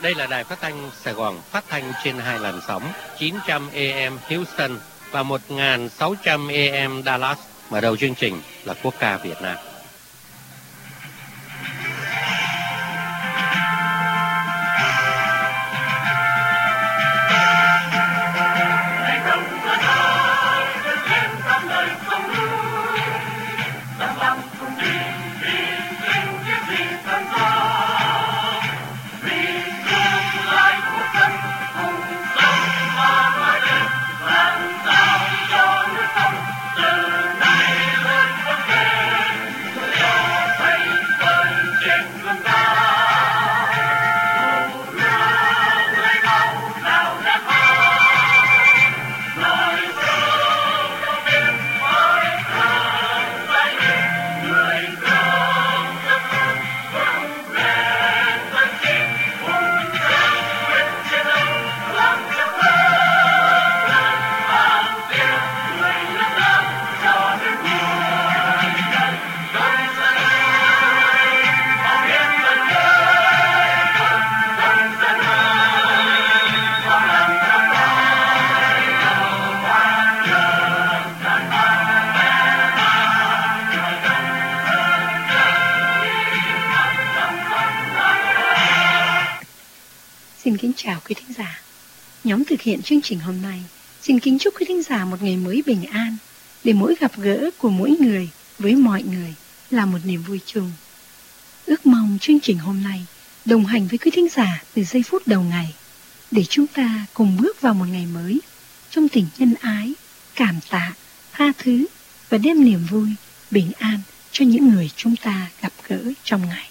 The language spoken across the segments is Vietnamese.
Đây là đài phát thanh Sài Gòn, phát thanh trên 2 làn sóng 900 AM Houston và 1600 AM Dallas. Mở đầu chương trình là quốc ca Việt Nam. Xin kính chào quý thính giả. Nhóm thực hiện chương trình hôm nay xin kính chúc quý thính giả một ngày mới bình an, để mỗi gặp gỡ của mỗi người với mọi người là một niềm vui chung. Ước mong chương trình hôm nay đồng hành với quý thính giả từ giây phút đầu ngày, để chúng ta cùng bước vào một ngày mới trong tình nhân ái, cảm tạ, tha thứ và đem niềm vui, bình an cho những người chúng ta gặp gỡ trong ngày.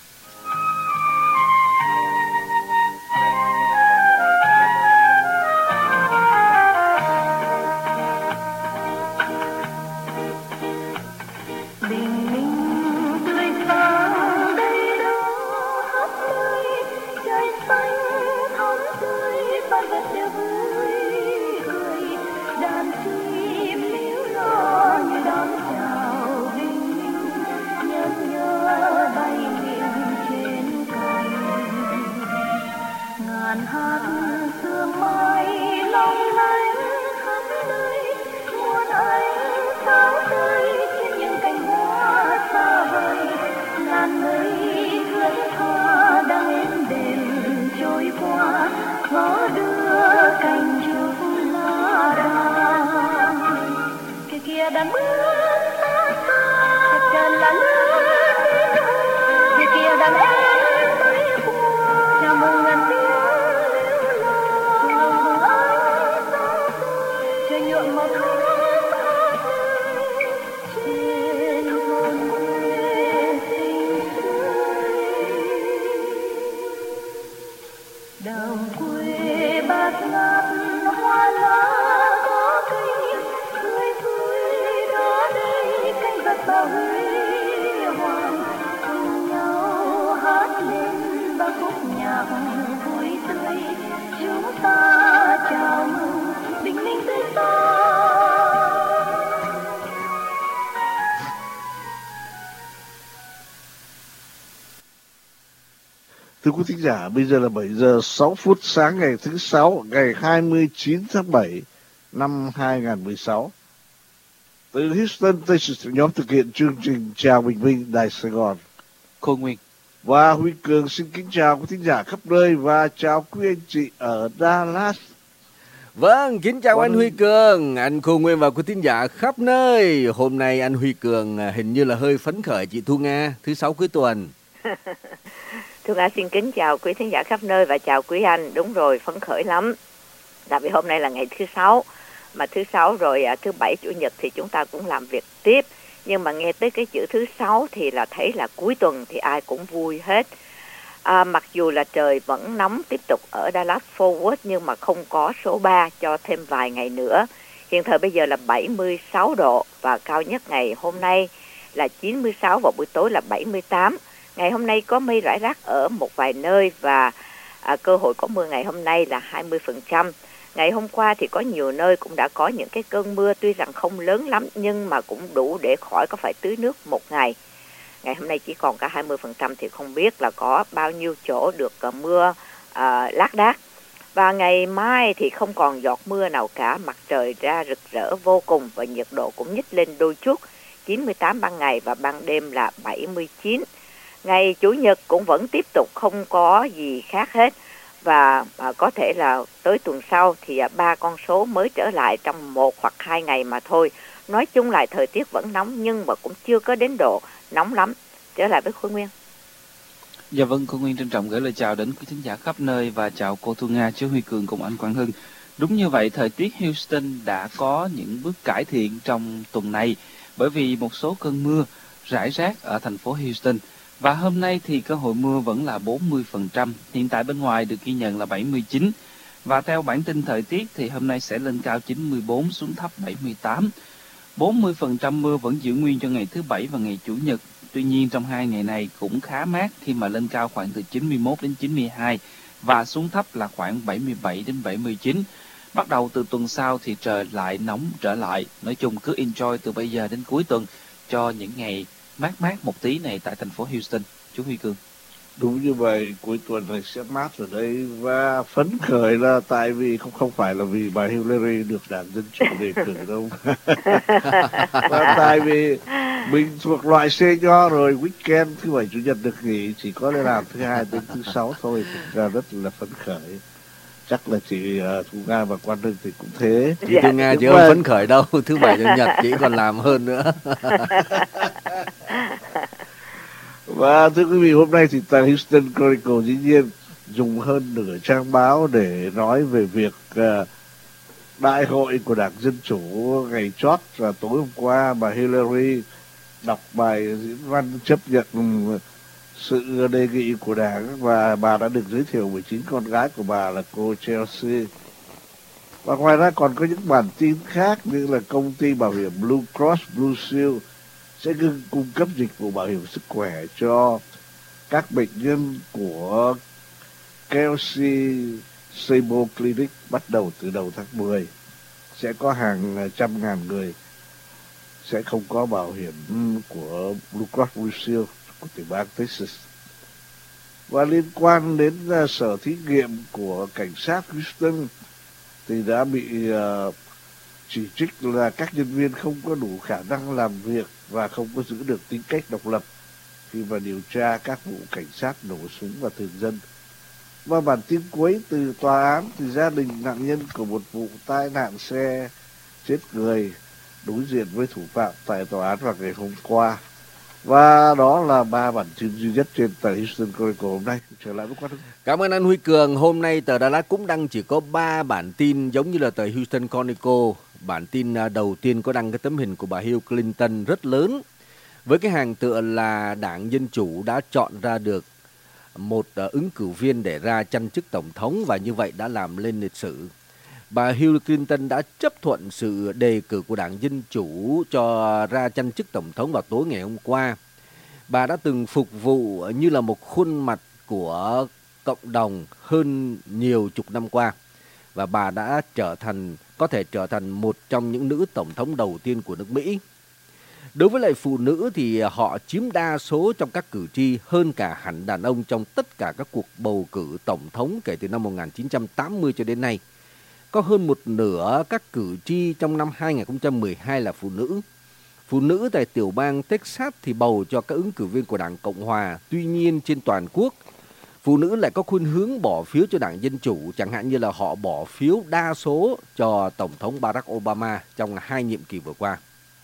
Thưa quý thính giả, bây giờ là 7 giờ 6 phút sáng ngày thứ Sáu, ngày 29 tháng 7 năm 2016. Từ Houston, tôi sẽ nhóm thực hiện chương trình Chào Bình Minh, Đài Sài Gòn. Khôi Nguyên và Huy Cường xin kính chào quý thính giả khắp nơi và chào quý anh chị ở Dallas. Vâng, kính chào anh Huy Cường, anh Khôi Nguyên và quý thính giả khắp nơi. Hôm nay anh Huy Cường hình như là hơi phấn khởi chị Thu Nga, thứ Sáu cuối tuần. Thu Nga xin kính chào quý thính giả khắp nơi và chào quý anh. Đúng rồi, phấn khởi lắm. Tại vì hôm nay là ngày thứ Sáu, mà thứ Sáu rồi thứ Bảy, Chủ nhật thì chúng ta cũng làm việc tiếp. Nhưng mà nghe tới cái chữ thứ Sáu thì là thấy là cuối tuần thì ai cũng vui hết. Mặc dù là trời vẫn nóng tiếp tục ở Dallas Fort Worth nhưng mà không có số 3 cho thêm vài ngày nữa. Hiện thời bây giờ là 76 độ và cao nhất ngày hôm nay là 96 và buổi tối là 78. Ngày hôm nay có mây rải rác ở một vài nơi và cơ hội có mưa ngày hôm nay là 20%. Ngày hôm qua thì có nhiều nơi cũng đã có những cái cơn mưa, tuy rằng không lớn lắm nhưng mà cũng đủ để khỏi có phải tưới nước một ngày. Ngày hôm nay chỉ còn cả 20% thì không biết là có bao nhiêu chỗ được mưa lác đác. Và ngày mai thì không còn giọt mưa nào cả, mặt trời ra rực rỡ vô cùng và nhiệt độ cũng nhích lên đôi chút, 98 ban ngày và ban đêm là 79. Ngày Chủ nhật cũng vẫn tiếp tục không có gì khác hết, và có thể là tới tuần sau thì 3 con số mới trở lại trong 1 hoặc 2 ngày mà thôi. Nói chung lại thời tiết vẫn nóng nhưng mà cũng chưa có đến độ nóng lắm. Trở lại với Khôi Nguyên. Dạ vâng, cô Nguyên trân trọng gửi lời chào đến quý thính giả khắp nơi và chào cô Thu Nga, chú Huy Cường cùng anh Quang Hưng. Đúng như vậy, thời tiết Houston đã có những bước cải thiện trong tuần này bởi vì một số cơn mưa rải rác ở thành phố Houston. Và hôm nay thì cơ hội mưa vẫn là 40%, hiện tại bên ngoài được ghi nhận là 79. Và theo bản tin thời tiết thì hôm nay sẽ lên cao 94 xuống thấp 78. 40% mưa vẫn giữ nguyên cho ngày thứ Bảy và ngày Chủ nhật. Tuy nhiên trong 2 ngày này cũng khá mát khi mà lên cao khoảng từ 91 đến 92 và xuống thấp là khoảng 77 đến 79. Bắt đầu từ tuần sau thì trời lại nóng trở lại. Nói chung cứ enjoy từ bây giờ đến cuối tuần cho những ngày mát một tí này tại thành phố Houston. Chú Huy Cường. Đúng như vậy, cuối tuần này sẽ mát ở đây và phấn khởi là tại vì không phải là vì bà Hillary được đảng Dân Chủ đề cử đâu. Và tại vì mình thuộc loại xe nho rồi, weekend thứ Bảy Chủ nhật được nghỉ, chỉ có lên làm thứ Hai đến thứ Sáu thôi, thực ra rất là phấn khởi. Chắc là chị Thu Nga và Quang Hưng thì cũng thế. Chị Thu Nga chứ không phấn khởi đâu, thứ Bảy Chủ nhật chị còn làm hơn nữa. Và thưa quý vị, hôm nay thì tờ Houston Chronicle dĩ nhiên dùng hơn nửa trang báo để nói về việc đại hội của Đảng Dân Chủ ngày chót và tối hôm qua bà Hillary đọc bài diễn văn chấp nhận sự đề nghị của Đảng và bà đã được giới thiệu 19 con gái của bà là cô Chelsea. Và ngoài ra còn có những bản tin khác như là công ty bảo hiểm Blue Cross Blue Shield sẽ ngừng cung cấp dịch vụ bảo hiểm sức khỏe cho các bệnh nhân của Kelsey Sable Clinic bắt đầu từ đầu tháng 10. Sẽ có hàng trăm ngàn người sẽ không có bảo hiểm của Blue Cross Blue Shield của tiểu bang Texas. Và liên quan đến sở thí nghiệm của cảnh sát Houston thì đã bị chỉ trích là các nhân viên không có đủ khả năng làm việc và không có giữ được tính cách độc lập khi mà điều tra các vụ cảnh sát nổ súng và thường dân. Và bản tin cuối từ tòa án thì gia đình nạn nhân của một vụ tai nạn xe chết người đối diện với thủ phạm tại tòa án vào ngày hôm qua. Và đó là 3 bản tin duy nhất trên tờ Houston Chronicle hôm nay. Trở lại với Quang Hưng. Cảm ơn anh Huy Cường. Hôm nay tờ Dallas cũng đăng chỉ có 3 bản tin giống như là tờ Houston Chronicle. Bản tin đầu tiên có đăng cái tấm hình của bà Hillary Clinton rất lớn với cái hàng tựa là Đảng Dân Chủ đã chọn ra được một ứng cử viên để ra tranh chức tổng thống và như vậy đã làm lên lịch sử. Bà Hillary Clinton đã chấp thuận sự đề cử của Đảng Dân Chủ cho ra tranh chức tổng thống vào tối ngày hôm qua. Bà đã từng phục vụ như là một khuôn mặt của cộng đồng hơn nhiều chục năm qua và bà đã có thể trở thành một trong những nữ tổng thống đầu tiên của nước Mỹ. Đối với lại phụ nữ thì họ chiếm đa số trong các cử tri hơn cả hẳn đàn ông trong tất cả các cuộc bầu cử tổng thống kể từ năm 1980 cho đến nay. Có hơn một nửa các cử tri trong năm 2012 là phụ nữ. Phụ nữ tại tiểu bang Texas thì bầu cho các ứng cử viên của Đảng Cộng Hòa. Tuy nhiên trên toàn quốc, phụ nữ lại có khuynh hướng bỏ phiếu cho Đảng Dân Chủ, chẳng hạn như là họ bỏ phiếu đa số cho Tổng thống Barack Obama trong 2 nhiệm kỳ vừa qua.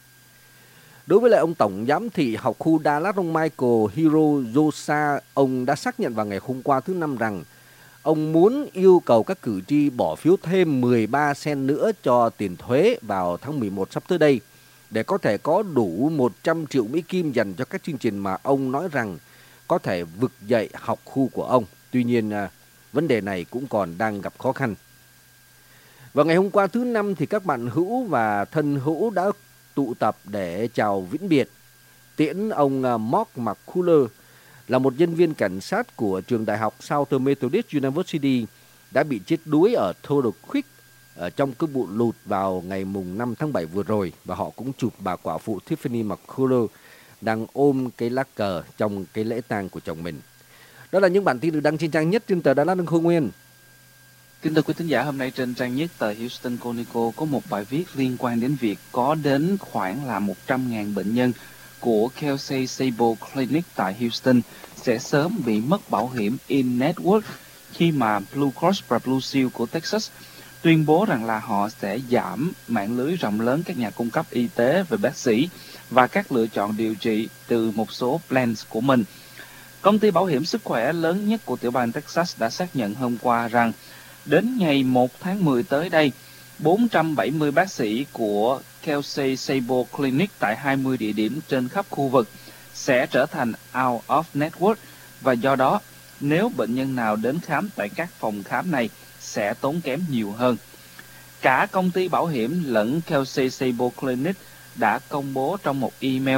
Đối với lại ông Tổng Giám thị học khu Dallas, ông Michael Hinojosa, ông đã xác nhận vào ngày hôm qua thứ Năm rằng ông muốn yêu cầu các cử tri bỏ phiếu thêm 13 cent nữa cho tiền thuế vào tháng 11 sắp tới đây để có thể có đủ 100 triệu Mỹ Kim dành cho các chương trình mà ông nói rằng có thể vực dậy học khu của ông. Tuy nhiên, vấn đề này cũng còn đang gặp khó khăn. Vào ngày hôm qua thứ Năm thì các bạn hữu và thân hữu đã tụ tập để chào vĩnh biệt, tiễn ông Mark McCuller là một nhân viên cảnh sát của trường đại học Southern Methodist University đã bị chết đuối ở Turtle Creek trong cái vụ lụt vào ngày mùng 5 tháng 7 vừa rồi. Và họ cũng chụp bà quả phụ Tiffany McCuller đang ôm cái lá cờ trong cái lễ tang của chồng mình. Đó là những bản tin được đăng trên trang nhất trên tờ Dallas Hưng Nguyên. Kính thưa quý thính giả, hôm nay trên trang nhất tờ Houston Chronicle có một bài viết liên quan đến việc có đến khoảng là 100.000 bệnh nhân của Kelsey Sable Clinic tại Houston sẽ sớm bị mất bảo hiểm in-network khi mà Blue Cross và Blue Shield của Texas tuyên bố rằng là họ sẽ giảm mạng lưới rộng lớn các nhà cung cấp y tế về bác sĩ và các lựa chọn điều trị từ một số plans của mình. Công ty bảo hiểm sức khỏe lớn nhất của tiểu bang Texas đã xác nhận hôm qua rằng đến ngày 1 tháng 10 tới đây, 470 bác sĩ của Kelsey Sable Clinic tại 20 địa điểm trên khắp khu vực sẽ trở thành out of network, và do đó, nếu bệnh nhân nào đến khám tại các phòng khám này sẽ tốn kém nhiều hơn. Cả công ty bảo hiểm lẫn Kelsey Sable Clinic đã công bố trong một email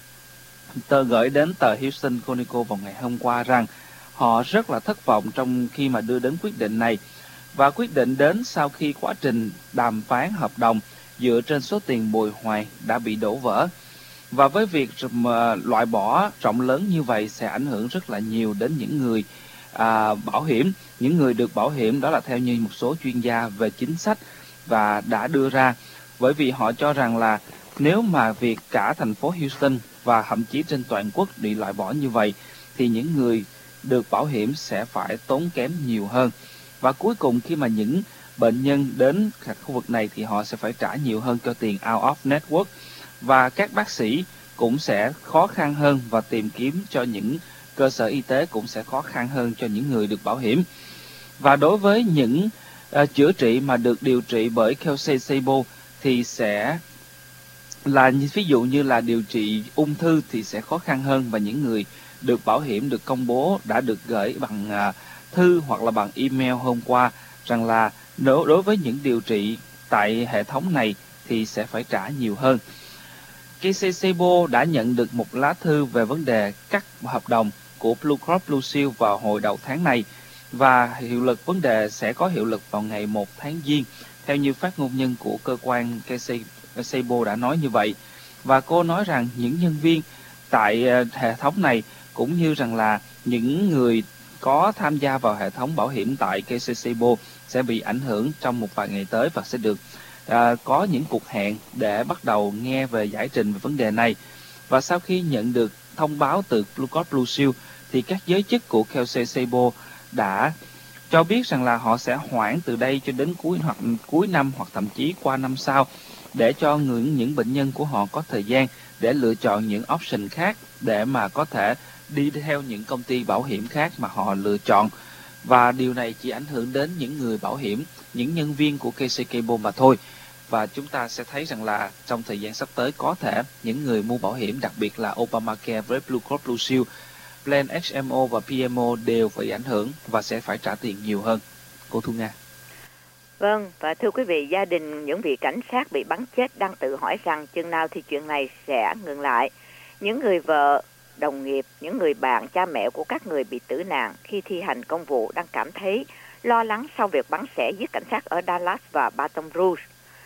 tờ gửi đến tờ Houston Chronicle vào ngày hôm qua rằng họ rất là thất vọng trong khi mà đưa đến quyết định này, và quyết định đến sau khi quá trình đàm phán hợp đồng dựa trên số tiền bồi hoàn đã bị đổ vỡ. Và với việc loại bỏ rộng lớn như vậy sẽ ảnh hưởng rất là nhiều đến những người bảo hiểm. Những người được bảo hiểm đó là theo như một số chuyên gia về chính sách và đã đưa ra, bởi vì họ cho rằng là nếu mà việc cả thành phố Houston và thậm chí trên toàn quốc bị loại bỏ như vậy thì những người được bảo hiểm sẽ phải tốn kém nhiều hơn. Và cuối cùng khi mà những bệnh nhân đến khu vực này thì họ sẽ phải trả nhiều hơn cho tiền out of network, và các bác sĩ cũng sẽ khó khăn hơn và tìm kiếm cho những cơ sở y tế cũng sẽ khó khăn hơn cho những người được bảo hiểm. Và đối với những chữa trị mà được điều trị bởi Kelsey Sable thì sẽ là ví dụ như là điều trị ung thư thì sẽ khó khăn hơn, và những người được bảo hiểm được công bố đã được gửi bằng thư hoặc là bằng email hôm qua rằng là đối với những điều trị tại hệ thống này thì sẽ phải trả nhiều hơn. Kelsey Sable đã nhận được một lá thư về vấn đề cắt hợp đồng của Blue Cross Blue Shield vào hồi đầu tháng này, và vấn đề sẽ có hiệu lực vào ngày 1 tháng Giêng, theo như phát ngôn nhân của cơ quan Kelsey Sable đã nói như vậy. Và cô nói rằng những nhân viên tại hệ thống này cũng như rằng là những người có tham gia vào hệ thống bảo hiểm tại Kelsey Sable sẽ bị ảnh hưởng trong một vài ngày tới, và sẽ được có những cuộc hẹn để bắt đầu nghe về giải trình về vấn đề này. Và sau khi nhận được thông báo từ Blue Cross Blue Shield thì các giới chức của Kelsey Sable đã cho biết rằng là họ sẽ hoãn từ đây cho đến cuối năm hoặc thậm chí qua năm sau, để cho những bệnh nhân của họ có thời gian để lựa chọn những option khác để mà có thể đi theo những công ty bảo hiểm khác mà họ lựa chọn. Và điều này chỉ ảnh hưởng đến những người bảo hiểm, những nhân viên của Kelsey Sable mà thôi. Và chúng ta sẽ thấy rằng là trong thời gian sắp tới có thể những người mua bảo hiểm, đặc biệt là Obamacare với Blue Cross Blue Shield, Plan HMO và PMO đều phải ảnh hưởng và sẽ phải trả tiền nhiều hơn. Cô Thu Nga. Vâng, và thưa quý vị, gia đình những vị cảnh sát bị bắn chết đang tự hỏi rằng chừng nào thì chuyện này sẽ ngừng lại. Những người vợ, đồng nghiệp, những người bạn, cha mẹ của các người bị tử nạn khi thi hành công vụ đang cảm thấy lo lắng sau việc bắn xẻ giết cảnh sát ở Dallas và Baton Rouge.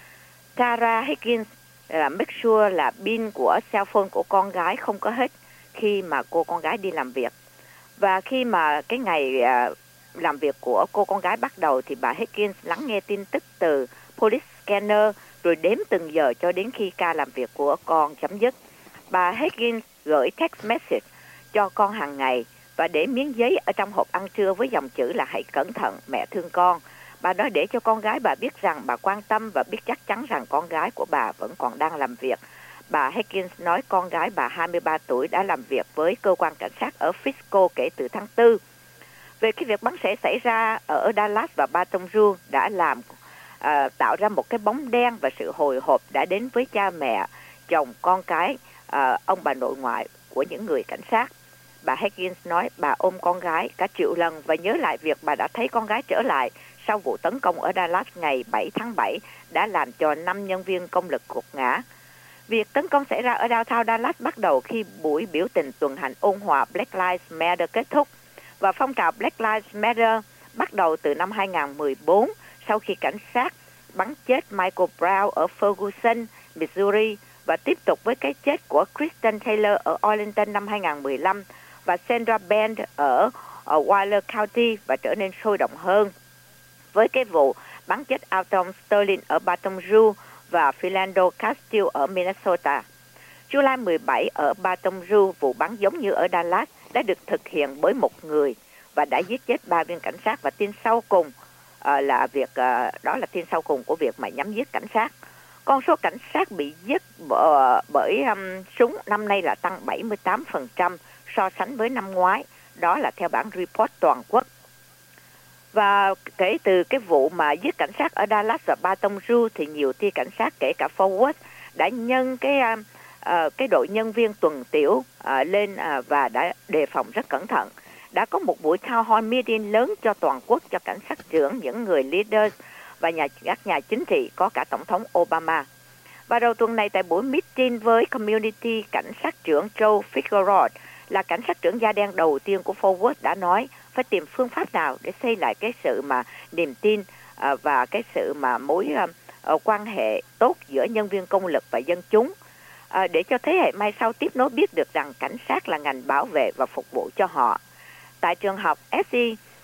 Tara Higgins make sure là pin của cell phone của con gái không có hết khi mà cô con gái đi làm việc. Và khi mà cái ngày làm việc của cô con gái bắt đầu thì bà Higgins lắng nghe tin tức từ police scanner rồi đếm từng giờ cho đến khi ca làm việc của con chấm dứt. Bà Higgins gửi text message cho con hàng ngày và để miếng giấy ở trong hộp ăn trưa với dòng chữ là hãy cẩn thận, mẹ thương con. Bà nói để cho con gái bà biết rằng bà quan tâm và biết chắc chắn rằng con gái của bà vẫn còn đang làm việc. Bà Higgins nói con gái bà 23 tuổi đã làm việc với cơ quan cảnh sát ở Frisco kể từ tháng 4. Về cái việc bắn xẻ xảy ra ở Dallas và Baton Rouge đã làm tạo ra một cái bóng đen và sự hồi hộp đã đến với cha mẹ, chồng, con cái, ông bà nội ngoại của những người cảnh sát. Bà Higgins nói bà ôm con gái cả triệu lần và nhớ lại việc bà đã thấy con gái trở lại sau vụ tấn công ở Dallas ngày 7 tháng 7 đã làm cho 5 nhân viên công lực gục ngã. Việc tấn công xảy ra ở downtown Dallas bắt đầu khi buổi biểu tình tuần hành ôn hòa Black Lives Matter kết thúc, và phong trào Black Lives Matter bắt đầu từ năm 2014 sau khi cảnh sát bắn chết Michael Brown ở Ferguson, Missouri, và tiếp tục với cái chết của Kristen Taylor ở Arlington năm 2015 và Sandra Bland ở Waller County và trở nên sôi động hơn với cái vụ bắn chết Alton Sterling ở Baton Rouge và Philando Castile ở Minnesota. July 17 ở Baton Rouge, vụ bắn giống như ở Dallas đã được thực hiện bởi một người và đã giết chết 3 viên cảnh sát, và tin sau cùng đó là tin sau cùng của việc mà nhắm giết cảnh sát. Con số cảnh sát bị giết bởi súng năm nay là tăng 78% so sánh với năm ngoái. Đó là theo bản report toàn quốc. Và kể từ cái vụ mà giết cảnh sát ở Dallas và Baton Rouge thì nhiều ty cảnh sát kể cả Fort Worth đã nhân cái đội nhân viên tuần tiễu lên và đã đề phòng rất cẩn thận. Đã có một buổi town hall meeting lớn cho toàn quốc, cho cảnh sát trưởng, những người leaders và các nhà chính trị, có cả Tổng thống Obama. Và đầu tuần này tại buổi meeting với community, cảnh sát trưởng Joe Fitzgerald là cảnh sát trưởng da đen đầu tiên của Fort Worth đã nói phải tìm phương pháp nào để xây lại cái sự mà niềm tin và cái sự mà mối quan hệ tốt giữa nhân viên công lực và dân chúng, để cho thế hệ mai sau tiếp nối biết được rằng cảnh sát là ngành bảo vệ và phục vụ cho họ. Tại trường học SE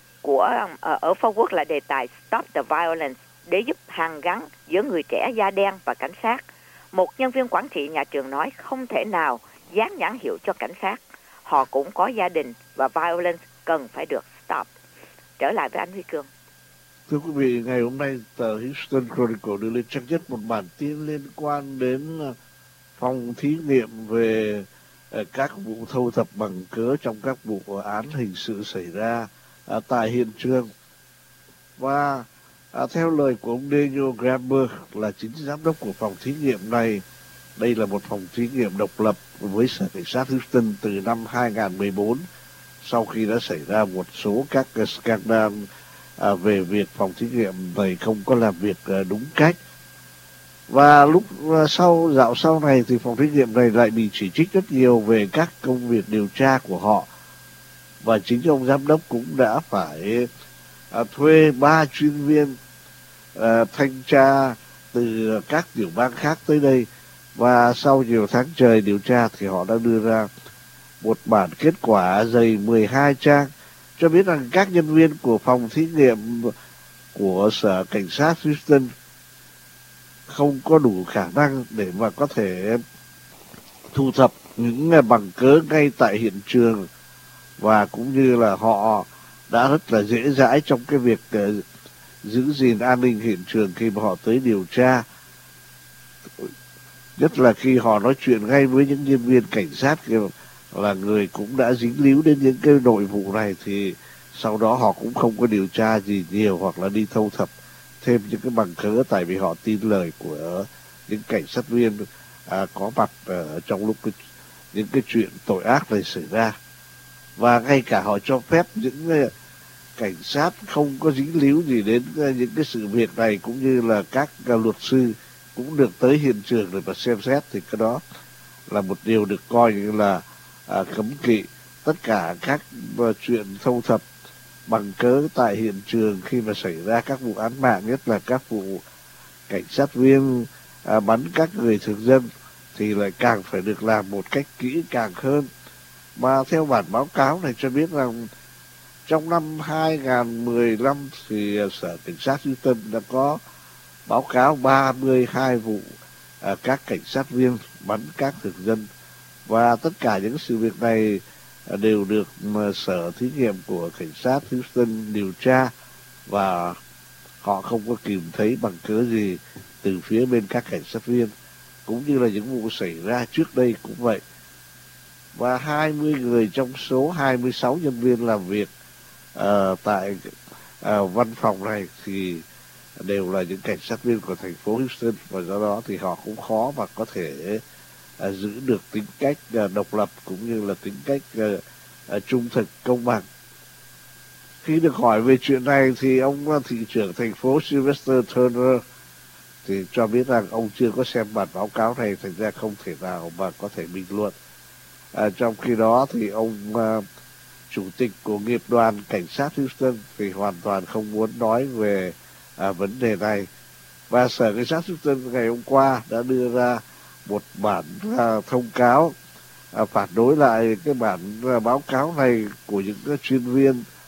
ở Fort Worth là đề tài Stop the Violence để giúp hàn gắn giữa người trẻ da đen và cảnh sát. Một nhân viên quản trị nhà trường nói không thể nào dán nhãn hiệu cho cảnh sát. Họ cũng có gia đình và violence cần phải được stop. Trở lại với anh Huy Cường. Thưa quý vị, ngày hôm nay tờ Houston Chronicle đưa lên trang nhất một bản tin liên quan đến phòng thí nghiệm về các vụ thu thập bằng cớ trong các vụ án hình sự xảy ra tại hiện trường. Và theo lời của ông Daniel Grammer là chính giám đốc của phòng thí nghiệm này, đây là một phòng thí nghiệm độc lập với Sở Cảnh sát Houston từ năm 2014 sau khi đã xảy ra một số các scandal về việc phòng thí nghiệm này không có làm việc đúng cách. Và lúc dạo sau này thì phòng thí nghiệm này lại bị chỉ trích rất nhiều về các công việc điều tra của họ. Và chính ông giám đốc cũng đã phải thuê 3 chuyên viên thanh tra từ các tiểu bang khác tới đây. Và sau nhiều tháng trời điều tra thì họ đã đưa ra một bản kết quả dày 12 trang cho biết rằng các nhân viên của phòng thí nghiệm của Sở Cảnh sát Houston không có đủ khả năng để mà có thể thu thập những bằng cớ ngay tại hiện trường, và cũng như là họ đã rất là dễ dãi trong cái việc giữ gìn an ninh hiện trường khi mà họ tới điều tra, nhất là khi họ nói chuyện ngay với những nhân viên cảnh sát là người cũng đã dính líu đến những cái nội vụ này, thì sau đó họ cũng không có điều tra gì nhiều hoặc là đi thu thập thêm những cái bằng cớ, tại vì họ tin lời của những cảnh sát viên có mặt trong lúc những cái chuyện tội ác này xảy ra. Và ngay cả họ cho phép những cảnh sát không có dính líu gì đến những cái sự việc này, cũng như là các luật sư cũng được tới hiện trường để mà xem xét, thì cái đó là một điều được coi như là cấm kỵ. Tất cả các chuyện thu thập bằng cớ tại hiện trường khi mà xảy ra các vụ án mạng, nhất là các vụ cảnh sát viên bắn các người thường dân, thì lại càng phải được làm một cách kỹ càng hơn. Mà theo bản báo cáo này cho biết rằng trong năm 2015 thì Sở Cảnh sát Houston đã có báo cáo 32 vụ các cảnh sát viên bắn các thường dân, và tất cả những sự việc này đều được Sở thí nghiệm của cảnh sát Houston điều tra, và họ không có tìm thấy bằng cớ gì từ phía bên các cảnh sát viên, cũng như là những vụ xảy ra trước đây cũng vậy. Và 20 người trong số 26 nhân viên làm việc tại văn phòng này thì đều là những cảnh sát viên của thành phố Houston, và do đó thì họ cũng khó mà có thể giữ được tính cách độc lập cũng như là tính cách trung thực, công bằng. Khi được hỏi về chuyện này thì ông thị trưởng thành phố Sylvester Turner thì cho biết rằng ông chưa có xem bản báo cáo này, thành ra không thể nào mà có thể bình luận. Trong khi đó thì ông chủ tịch của nghiệp đoàn cảnh sát Houston thì hoàn toàn không muốn nói về vấn đề này. Và Sở Cảnh sát Houston ngày hôm qua đã đưa ra một bản thông cáo phản đối lại cái bản báo cáo này của những chuyên viên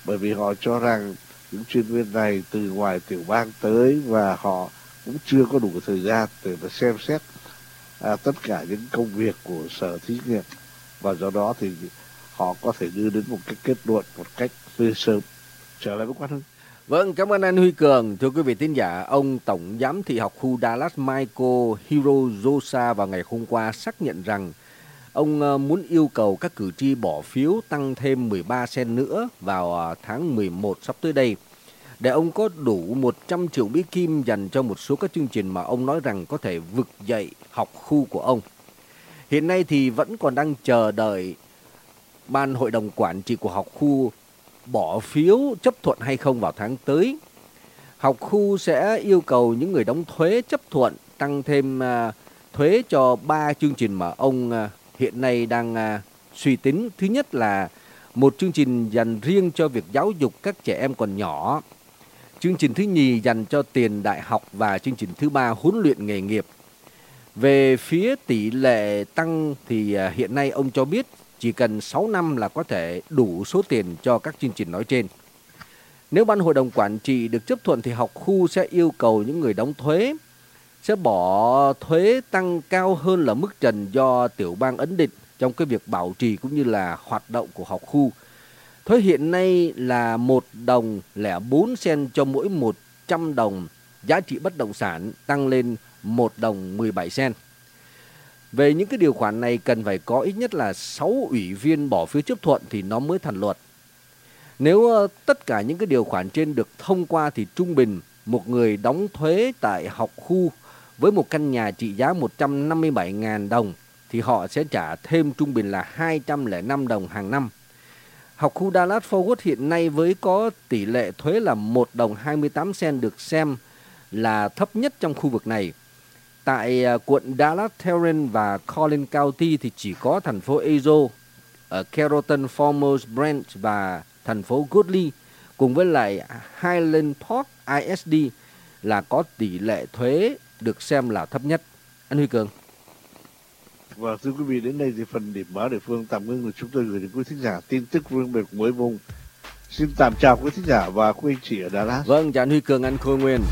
bởi vì họ cho rằng những chuyên viên này từ ngoài tiểu bang tới và họ cũng chưa có đủ thời gian để mà xem xét tất cả những công việc của sở thí nghiệm, và do đó thì họ có thể đưa đến một cái kết luận một cách phê sớm. Trở lại với Quang Hưng. Vâng, cảm ơn anh Huy Cường. Thưa quý vị thính giả, ông Tổng Giám thị học khu Dallas Michael Hirozosa vào ngày hôm qua xác nhận rằng ông muốn yêu cầu các cử tri bỏ phiếu tăng thêm 13 cent nữa vào tháng 11 sắp tới đây, để ông có đủ 100 triệu Mỹ Kim dành cho một số các chương trình mà ông nói rằng có thể vực dậy học khu của ông. Hiện nay thì vẫn còn đang chờ đợi ban hội đồng quản trị của học khu bỏ phiếu chấp thuận hay không vào tháng tới. Học khu sẽ yêu cầu những người đóng thuế chấp thuận tăng thêm thuế cho 3 chương trình mà ông hiện nay đang suy tính. Thứ nhất là một chương trình dành riêng cho việc giáo dục các trẻ em còn nhỏ. Chương trình thứ nhì dành cho tiền đại học và chương trình thứ ba huấn luyện nghề nghiệp. Về phía tỷ lệ tăng thì hiện nay ông cho biết chỉ cần 6 năm là có thể đủ số tiền cho các chương trình nói trên. Nếu ban hội đồng quản trị được chấp thuận thì học khu sẽ yêu cầu những người đóng thuế sẽ bỏ thuế tăng cao hơn là mức trần do tiểu bang ấn định trong cái việc bảo trì cũng như là hoạt động của học khu. Thuế hiện nay là 1 đồng 04 cent cho mỗi 100 đồng giá trị bất động sản, tăng lên 1 đồng 17 cent. Về những cái điều khoản này cần phải có ít nhất là 6 ủy viên bỏ phiếu chấp thuận thì nó mới thành luật. Nếu tất cả những cái điều khoản trên được thông qua thì trung bình một người đóng thuế tại học khu với một căn nhà trị giá 157.000 đồng thì họ sẽ trả thêm trung bình là 205 đồng hàng năm. Học khu Dallas Fort Worth hiện nay với có tỷ lệ thuế là 1 đồng 28 cent được xem là thấp nhất trong khu vực này. Tại quận Dallas, Tarrant và Collin County thì chỉ có thành phố Azo, ở Carrollton, Farmers Branch và thành phố Godley cùng với lại Highland Park ISD là có tỷ lệ thuế được xem là thấp nhất. Anh Huy Cường. Và thưa quý vị, đến đây thì phần điểm báo địa phương tạm ngưng, chúng tôi gửi đến quý thính giả tin tức vương biệt mỗi vùng. Xin tạm chào quý thính giả và quý anh chị ở Dallas. Vâng, chào anh Huy Cường, anh Khôi Nguyên.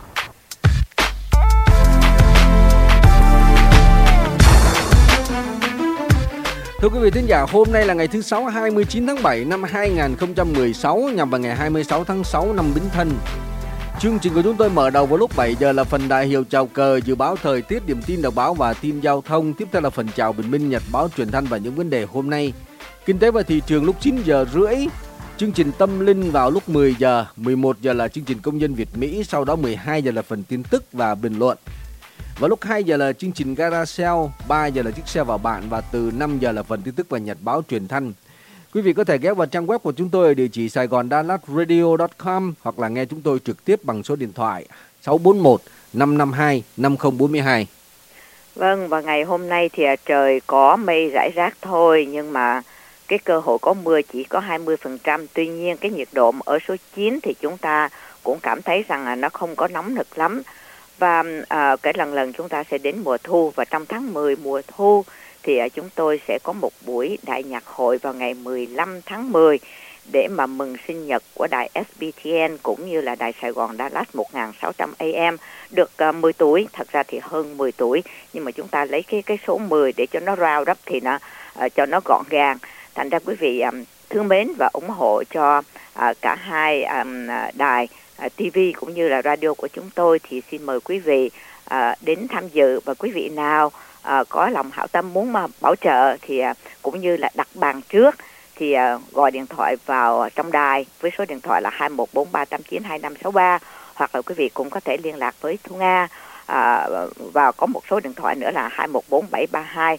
Thưa quý vị thính giả, hôm nay là ngày thứ Sáu 29 tháng 7 năm 2016 nhằm vào ngày 26 tháng 6 năm Bính Thân. Chương trình của chúng tôi mở đầu vào lúc 7 giờ là phần đại hiệu chào cờ, dự báo thời tiết, điểm tin đọc báo và tin giao thông. Tiếp theo là phần chào bình minh, nhật báo, truyền thanh và những vấn đề hôm nay. Kinh tế và thị trường lúc 9 giờ rưỡi. Chương trình tâm linh vào lúc 10 giờ, 11 giờ là chương trình công nhân Việt Mỹ, sau đó 12 giờ là phần tin tức và bình luận. Vào lúc 2 giờ là chương trình Gara Sale, 3 giờ là chiếc xe vào bạn và từ 5 giờ là phần tin tức và nhật báo truyền thanh. Quý vị có thể ghé vào trang web của chúng tôi ở địa chỉ saigondallatradio.com hoặc là nghe chúng tôi trực tiếp bằng số điện thoại 641 552 5042. Vâng, và ngày hôm nay thì trời có mây rải rác thôi, nhưng mà cái cơ hội có mưa chỉ có 20%. Tuy nhiên cái nhiệt độ ở số 9 thì chúng ta cũng cảm thấy rằng là nó không có nóng nực lắm. Và cái lần chúng ta sẽ đến mùa thu, và trong tháng 10 mùa thu thì chúng tôi sẽ có một buổi đại nhạc hội vào ngày 15 tháng 10 để mà mừng sinh nhật của đài SBTN cũng như là đài Sài Gòn Dallas 1600 AM được 10 tuổi, thật ra thì hơn 10 tuổi, nhưng mà chúng ta lấy cái số 10 để cho nó round up thì nó cho nó gọn gàng. Thành ra quý vị thương mến và ủng hộ cho cả hai đài TV cũng như là radio của chúng tôi thì xin mời quý vị đến tham dự, và quý vị nào có lòng hảo tâm muốn mà bảo trợ thì cũng như là đặt bàn trước thì gọi điện thoại vào trong đài với số điện thoại là 2143892563, hoặc là quý vị cũng có thể liên lạc với Thu Nga và có một số điện thoại nữa là 214732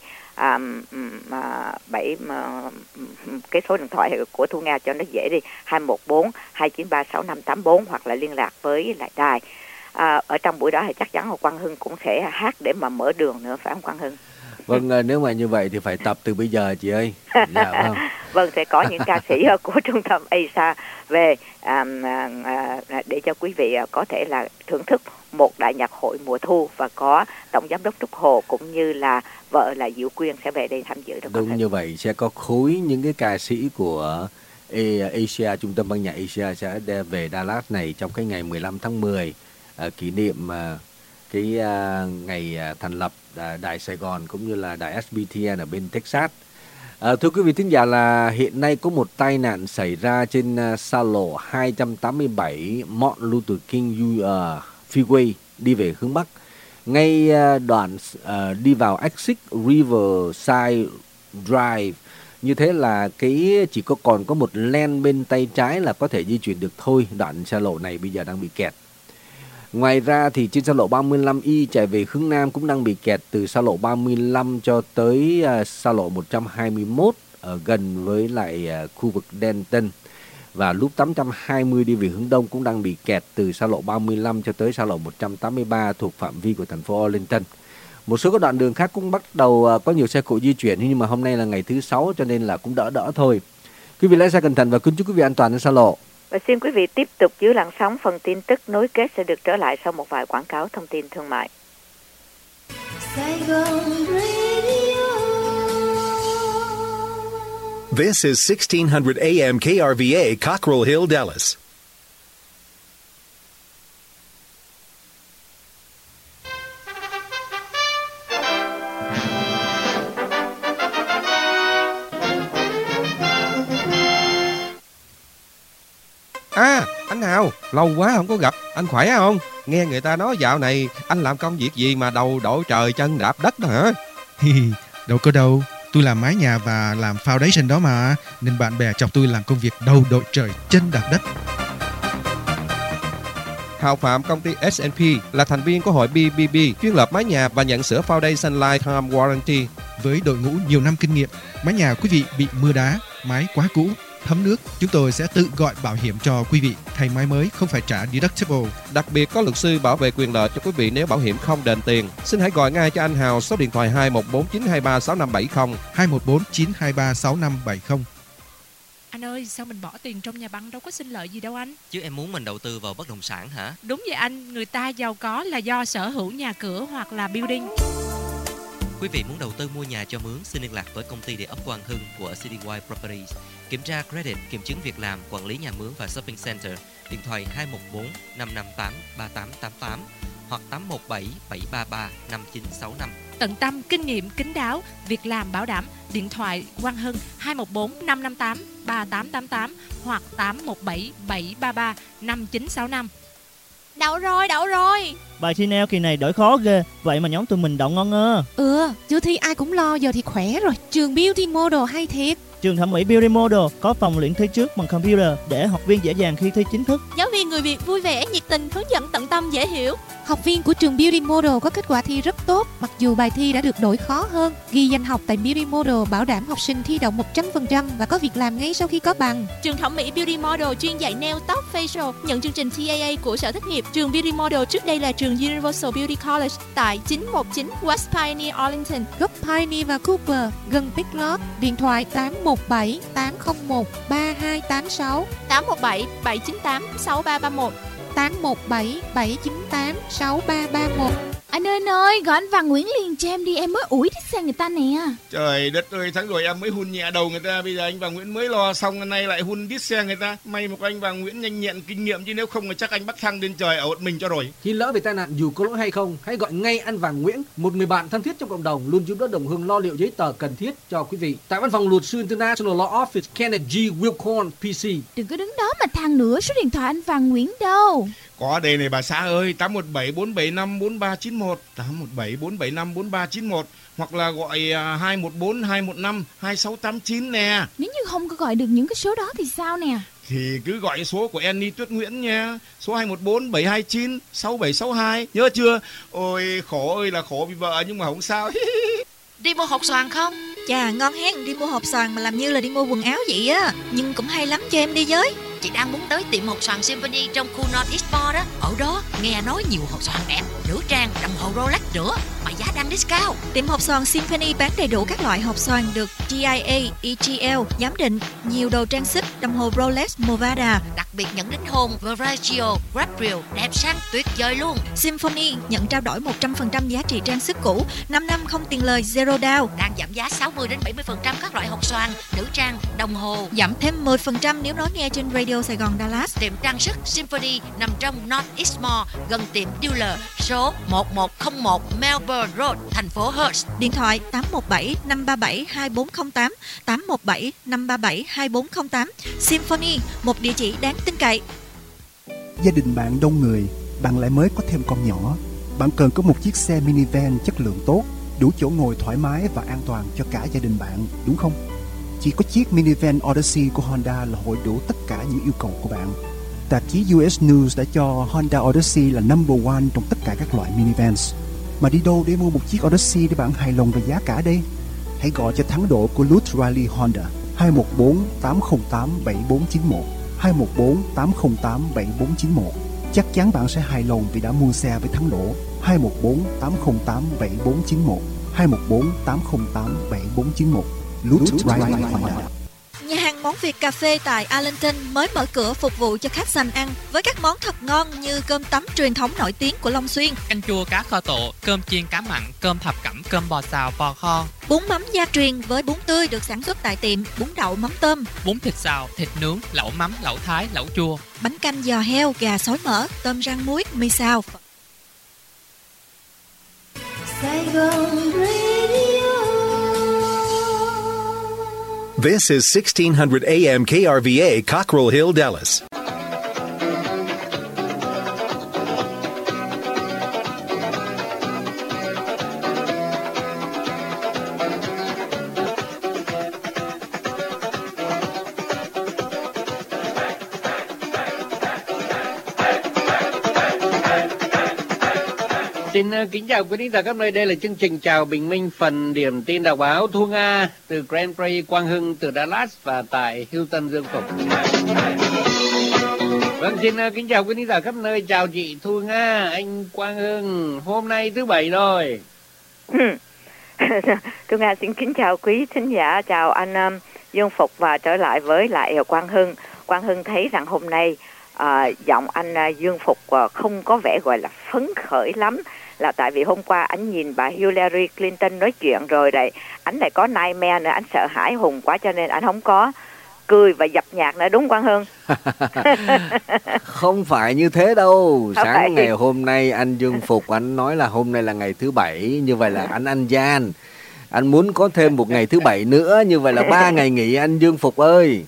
cái số điện thoại của Thu Nga cho nó dễ đi, 214-293-6584, hoặc là liên lạc với lại đài. Ở trong buổi đó thì chắc chắn là Quang Hưng cũng sẽ hát để mà mở đường nữa, phải không Quang Hưng? Vâng, nếu mà như vậy thì phải tập từ bây giờ chị ơi. Dạ, vâng. Vâng, sẽ có những ca sĩ của trung tâm ASA về để cho quý vị có thể là thưởng thức một đại nhạc hội mùa thu, và có Tổng Giám đốc Trúc Hồ cũng như là vợ là Diệu Quyên sẽ về đây tham dự. Đúng như vậy, sẽ có khối những cái ca sĩ của Asia, trung tâm ban nhạc Asia sẽ về Dallas này trong cái ngày 15 tháng 10, kỷ niệm cái ngày thành lập Đài Sài Gòn cũng như là Đài SBTN ở bên Texas. Thưa quý vị thính giả, là hiện nay có một tai nạn xảy ra trên xa lộ 287 Martin Luther King Freeway đi về hướng Bắc. Ngay đoạn đi vào exit Riverside Drive. Như thế là chỉ còn có một lane bên tay trái là có thể di chuyển được thôi. Đoạn xa lộ này bây giờ đang bị kẹt. Ngoài ra thì trên xa lộ 35Y chạy về hướng Nam cũng đang bị kẹt từ xa lộ 35 cho tới xa lộ 121 ở gần với lại khu vực Denton. Và loop 820 đi về hướng Đông cũng đang bị kẹt từ xa lộ 35 cho tới xa lộ 183 thuộc phạm vi của thành phố Arlington. Một số các đoạn đường khác cũng bắt đầu có nhiều xe cộ di chuyển, nhưng mà hôm nay là ngày thứ 6 cho nên là cũng đỡ thôi. Quý vị lái xe cẩn thận và kính chúc quý vị an toàn trên xa lộ. Và xin quý vị tiếp tục giữ làn sóng, phần tin tức nối kết sẽ được trở lại sau một vài quảng cáo thông tin thương mại. This is 1600 AM KRVA, Cockrell Hill, Dallas. Anh Hào, lâu quá không có gặp, anh khỏe không? Nghe người ta nói dạo này anh làm công việc gì mà đầu đội trời chân đạp đất đó hả? Đâu có đâu, tôi làm mái nhà và làm foundation đó mà, nên bạn bè chọc tôi làm công việc đầu đội trời chân đạp đất. Hào Phạm, công ty S&P, là thành viên của hội BBB, chuyên lập mái nhà và nhận sửa foundation lifetime warranty. Với đội ngũ nhiều năm kinh nghiệm, mái nhà quý vị bị mưa đá, mái quá cũ, thấm nước, chúng tôi sẽ tự gọi bảo hiểm cho quý vị. Thay mái mới không phải trả deductible. Đặc biệt có luật sư bảo vệ quyền lợi cho quý vị nếu bảo hiểm không đền tiền. Xin hãy gọi ngay cho anh Hào số điện thoại 214-923-6570. 214-923-6570. Anh ơi, sao mình bỏ tiền trong nhà băng đâu có sinh lợi gì đâu anh? Chứ em muốn mình đầu tư vào bất động sản hả? Đúng vậy anh, người ta giàu có là do sở hữu nhà cửa hoặc là building. Quý vị muốn đầu tư mua nhà cho mướn, xin liên lạc với công ty địa ốc Quang Hưng của Citywide Properties. Kiểm tra credit, kiểm chứng việc làm, quản lý nhà mướn và shopping center. Điện thoại 214-558-3888 hoặc 817-733-5965. Tận tâm, kinh nghiệm, kín đáo, việc làm bảo đảm. Điện thoại Quang Hưng 214-558-3888 hoặc 817-733-5965. Đậu rồi. Bài thi neo kỳ này đổi khó ghê. Vậy mà nhóm tụi mình đậu ngon ngơ. Chưa thi ai cũng lo, giờ thì khỏe rồi. Trường Beauty Model hay thiệt. Trường thẩm mỹ Beauty Model có phòng luyện thi trước bằng computer để học viên dễ dàng khi thi chính thức. Giáo viên người Việt vui vẻ, nhiệt tình, hướng dẫn tận tâm, dễ hiểu. Học viên của trường Beauty Model có kết quả thi rất tốt, mặc dù bài thi đã được đổi khó hơn. Ghi danh học tại Beauty Model bảo đảm học sinh thi đậu 100% và có việc làm ngay sau khi có bằng. Trường thẩm mỹ Beauty Model chuyên dạy nail, tóc, facial, nhận chương trình TAA của Sở Thất nghiệp. Trường Beauty Model trước đây là trường Universal Beauty College tại 919 West Pioneer, Arlington, góc Pioneer và Cooper, gần Big Lots. Điện thoại 817-801-3286, 817-798-6331, 817-798-6331. Anh ơi, gọi anh Văn Nguyễn liền cho em đi, em mới ủi chiếc xe người ta nè. Trời đất ơi, tháng rồi em mới hun nhẹ đầu người ta, bây giờ anh Văn Nguyễn mới lo xong, hôm nay lại hun đít xe người ta. May một anh Văn Nguyễn nhanh nhẹn kinh nghiệm, chứ nếu không thì chắc anh bắt thăng lên trời ở một mình cho rồi. Khi lỡ về tai nạn dù có lỗi hay không, hãy gọi ngay anh Văn Nguyễn, một người bạn thân thiết trong cộng đồng, luôn giúp đỡ đồng hương lo liệu giấy tờ cần thiết cho quý vị. Tại văn phòng luật sư International Law Office, Kenneth G. Wilcorn, PC. Đừng có đứng đó mà than nữa, số điện thoại anh Văn Nguyễn đâu? Có đây này bà xã ơi, 817-475-4391, 817-475-4391, hoặc là gọi 214-215-2689 nè. Nếu như không có gọi được những cái số đó thì sao nè? Thì cứ gọi số của Annie Tuyết Nguyễn nha, số 214-729-6762, nhớ chưa? Ôi khổ ơi là khổ vì vợ nhưng mà không sao. Đi mua hột xoàn không? Chà, ngon hen, đi mua hột xoàn mà làm như là đi mua quần áo vậy á. Nhưng cũng hay lắm, cho em đi với. Chị đang muốn tới tiệm hột xoàn Symphony trong khu North East Mall đó. Ở đó nghe nói nhiều hột xoàn đẹp, nữ trang, đồng hồ Rolex nữa, mà giá đang discount. Tiệm hộp xoàn Symphony bán đầy đủ các loại hộp xoàn được GIA, EGL giám định, nhiều đồ trang sức, đồng hồ Rolex, Movada. Đặc biệt nhận đính hôn, Veragio, Gabriel, đẹp sang tuyệt vời luôn. Symphony nhận trao đổi 100% giá trị trang sức cũ, 5 năm không tiền lời, zero down. Đang giảm giá 60 đến 70% các loại hộp xoàn, nữ trang, đồng hồ. Giảm thêm 10% nếu nói nghe trên Radio Sài Gòn Dallas. Tiệm trang sức Symphony nằm trong North East Mall, gần tiệm dealer số 1101 Melbourne Road, thành phố Perth. Điện thoại 817-537-2408, 817-537-2408. Symphony, một địa chỉ đáng tin cậy. Gia đình bạn đông người, bạn lại mới có thêm con nhỏ. Bạn cần có một chiếc xe minivan chất lượng tốt, đủ chỗ ngồi thoải mái và an toàn cho cả gia đình bạn, đúng không? Chỉ có chiếc minivan Odyssey của Honda là hội đủ tất cả những yêu cầu của bạn. Tạp chí US News đã cho Honda Odyssey là number one trong tất cả các loại minivans. Mà đi đâu để mua một chiếc Odyssey để bạn hài lòng về giá cả đây? Hãy gọi cho thắng độ của Lutz Riley Honda 214-808-7491, 214-808-7491. Chắc chắn bạn sẽ hài lòng vì đã mua xe với thắng độ. 214-808-7491, 214-808-7491. Lutz Riley Honda. Nhà hàng món Việt Cà Phê tại Arlington mới mở cửa phục vụ cho khách sành ăn với các món thật ngon như cơm tấm truyền thống nổi tiếng của Long Xuyên, canh chua cá kho tộ, cơm chiên cá mặn, cơm thập cẩm, cơm bò xào, bò kho, bún mắm gia truyền với bún tươi được sản xuất tại tiệm, bún đậu mắm tôm, bún thịt xào, thịt nướng, lẩu mắm, lẩu thái, lẩu chua, bánh canh giò heo, gà xối mỡ, tôm rang muối, mì xào. Sài Gòn Radio. This is 1600 AM KRVA, Cockrell Hill, Dallas. Xin kính chào quý thính giả khắp nơi. Đây là chương trình Chào Bình Minh, phần điểm tin đọc báo Thu Nga từ Grand Prairie, Quang Hưng, từ Dallas và tại Houston, Dương Phục. Vâng, xin kính chào quý thính giả khắp nơi. Chào chị Thu Nga, anh Quang Hưng. Hôm nay thứ Bảy rồi. Thu Nga xin kính chào quý thính giả, chào anh Dương Phục và trở lại với lại Quang Hưng. Quang Hưng thấy rằng hôm nay giọng anh Dương Phục không có vẻ gọi là phấn khởi lắm, là tại vì hôm qua anh nhìn bà Hillary Clinton nói chuyện rồi đấy, anh lại có nightmare nữa, anh sợ hãi hùng quá cho nên anh không có cười và dập nhạc nữa, đúng Quang Hưng? Không phải như thế đâu. Sáng ngày hôm nay anh Dương Phục anh nói là hôm nay là ngày thứ Bảy, như vậy là anh ăn gian. Anh muốn có thêm một ngày thứ Bảy nữa, như vậy là 3 ngày nghỉ anh Dương Phục ơi.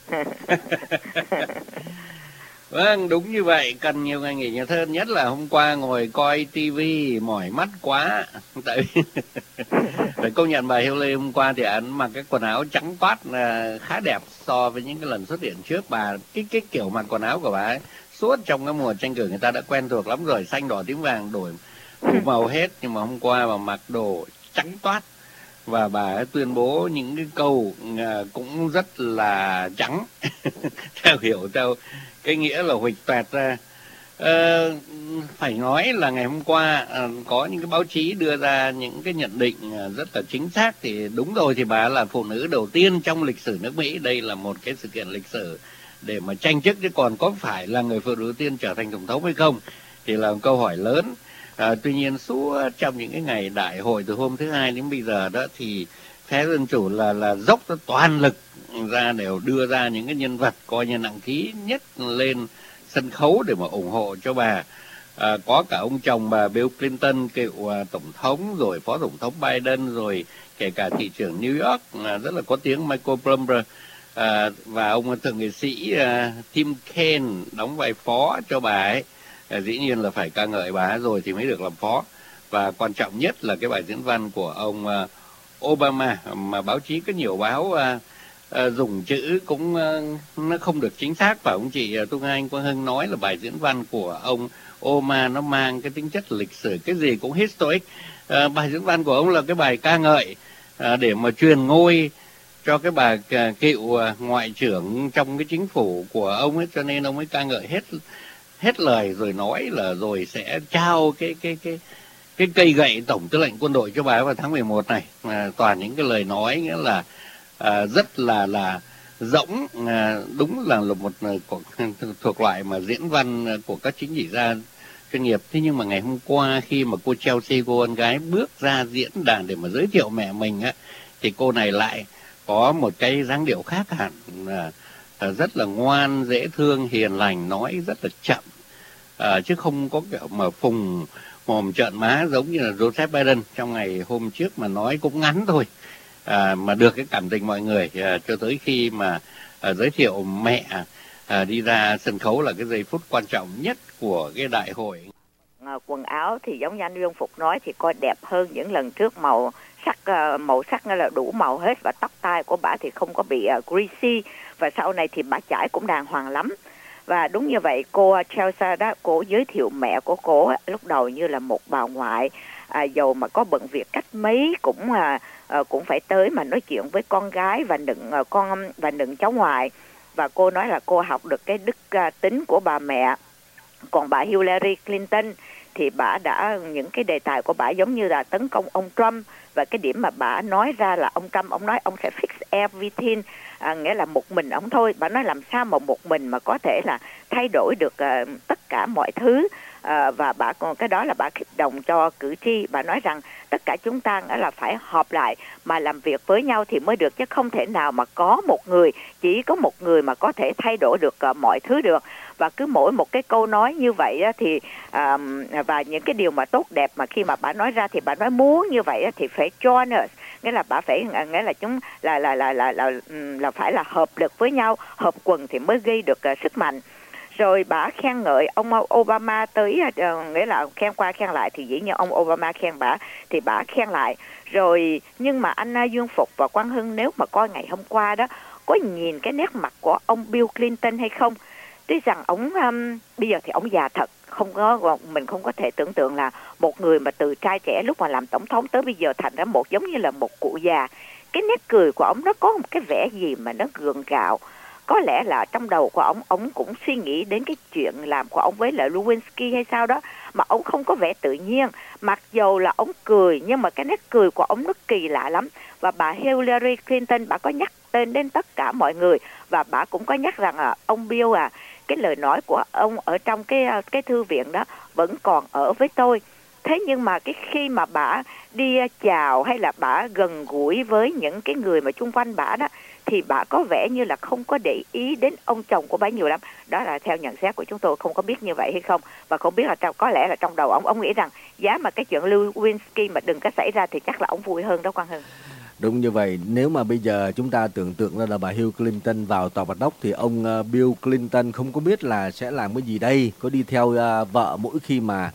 Vâng, đúng như vậy, cần nhiều ngày nghỉ nhiều hơn. Nhất là hôm qua ngồi coi tivi mỏi mắt quá. Tại vì phải công nhận bà Hillary hôm qua thì anh mặc cái quần áo trắng toát khá đẹp so với những cái lần xuất hiện trước. Bà cái kiểu mặc quần áo của bà ấy suốt trong cái mùa tranh cử người ta đã quen thuộc lắm rồi, xanh đỏ tím vàng đổi màu hết, nhưng mà hôm qua bà mặc đồ trắng toát và bà ấy tuyên bố những cái câu cũng rất là trắng theo cái nghĩa là huỵch toẹt ra. Phải nói là ngày hôm qua có những cái báo chí đưa ra những cái nhận định rất là chính xác. Thì đúng rồi, thì bà là phụ nữ đầu tiên trong lịch sử nước Mỹ. Đây là một cái sự kiện lịch sử để mà tranh chức, chứ còn có phải là người phụ nữ đầu tiên trở thành tổng thống hay không thì là một câu hỏi lớn. Tuy nhiên suốt trong những cái ngày đại hội từ hôm thứ Hai đến bây giờ đó thì phe Dân Chủ là dốc toàn lực ra để đưa ra những cái nhân vật coi như nặng ký nhất lên sân khấu để mà ủng hộ cho bà. Có cả ông chồng bà Bill Clinton, cựu tổng thống, rồi phó tổng thống Biden, rồi kể cả thị trưởng New York rất là có tiếng Michael Bloomberg, và ông thượng nghị sĩ Tim Kaine đóng vai phó cho bà ấy. Dĩ nhiên là phải ca ngợi bà rồi thì mới được làm phó. Và quan trọng nhất là cái bài diễn văn của ông Obama mà báo chí có nhiều báo dùng chữ cũng nó không được chính xác. Và ông chị Tung Anh Quang Hưng nói là bài diễn văn của ông Obama nó mang cái tính chất lịch sử, cái gì cũng historic. Bài diễn văn của ông là cái bài ca ngợi để mà truyền ngôi cho cái bà cựu ngoại trưởng trong cái chính phủ của ông ấy, cho nên ông ấy ca ngợi hết lời rồi nói là rồi sẽ trao cái cái cây gậy tổng tư lệnh quân đội cho bà ấy vào tháng 11 này, toàn những cái lời nói nghĩa là rất là rỗng, đúng là một thuộc loại mà diễn văn của các chính trị gia chuyên nghiệp. Thế nhưng mà ngày hôm qua khi mà cô Chelsea, cô con gái bước ra diễn đàn để mà giới thiệu mẹ mình á, thì cô này lại có một cái dáng điệu khác hẳn, rất là ngoan, dễ thương, hiền lành, nói rất là chậm, chứ không có kiểu mà phùng mồm trợn má giống như là Joseph Biden trong ngày hôm trước, mà nói cũng ngắn thôi, mà được cái cảm tình mọi người, cho tới khi mà giới thiệu mẹ đi ra sân khấu là cái giây phút quan trọng nhất của cái đại hội. Quần áo thì giống như anh Dương Phục nói thì coi đẹp hơn những lần trước, màu sắc là đủ màu hết, và tóc tai của bà thì không có bị greasy, và sau này thì bà chải cũng đàng hoàng lắm. Và đúng như vậy, cô Chelsea đó, cô giới thiệu mẹ của cô lúc đầu như là một bà ngoại, dầu mà có bận việc cách mấy cũng phải tới mà nói chuyện với con gái và nựng cháu ngoại. Và cô nói là cô học được cái đức tính của bà mẹ. Còn bà Hillary Clinton thì bà đã, những cái đề tài của bà giống như là tấn công ông Trump, và cái điểm mà bà nói ra là ông Trump, ông nói ông sẽ fix everything, nghĩa là một mình ông thôi. Bà nói làm sao mà một mình mà có thể là thay đổi được tất cả mọi thứ, và bà còn cái đó là bà kích động cho cử tri. Bà nói rằng tất cả chúng ta là phải họp lại mà làm việc với nhau thì mới được, chứ không thể nào mà có một người, chỉ có một người mà có thể thay đổi được mọi thứ được. Và cứ mỗi một cái câu nói như vậy thì và những cái điều mà tốt đẹp mà khi mà bà nói ra thì bà nói muốn như vậy thì phải join us, nghĩa là bà phải, nghĩa là chúng là phải là hợp lực với nhau, hợp quần thì mới gây được sức mạnh. Rồi bà khen ngợi ông Obama tới, nghĩa là khen qua khen lại, thì dĩ nhiên ông Obama khen bà thì bà khen lại. Rồi nhưng mà anh Dương Phục và Quang Hưng, nếu mà coi ngày hôm qua đó, có nhìn cái nét mặt của ông Bill Clinton hay không? Tuy rằng ông bây giờ thì ông già thật, mình không có thể tưởng tượng là một người mà từ trai trẻ lúc mà làm tổng thống tới bây giờ thành ra giống như là một cụ già. Cái nét cười của ông nó có một cái vẻ gì mà nó gượng gạo. Có lẽ là trong đầu của ông cũng suy nghĩ đến cái chuyện làm của ông với lại Lewinsky hay sao đó, mà ông không có vẻ tự nhiên. Mặc dầu là ông cười, nhưng mà cái nét cười của ông nó kỳ lạ lắm. Và bà Hillary Clinton, bà có nhắc tên đến tất cả mọi người, và bà cũng có nhắc rằng ông Bill cái lời nói của ông ở trong cái thư viện đó vẫn còn ở với tôi. Thế nhưng mà khi mà bà đi chào hay là bà gần gũi với những cái người mà chung quanh bà đó, thì bà có vẻ như là không có để ý đến ông chồng của bà nhiều lắm. Đó là theo nhận xét của chúng tôi, không có biết như vậy hay không, và không biết là có lẽ là trong đầu ông nghĩ rằng giá mà cái chuyện Lewinsky mà đừng có xảy ra thì chắc là ông vui hơn đó, Quang Hưng. Đúng như vậy, nếu mà bây giờ chúng ta tưởng tượng ra là bà Hillary Clinton vào Tòa Bạch Ốc thì ông Bill Clinton không có biết là sẽ làm cái gì đây, có đi theo vợ mỗi khi mà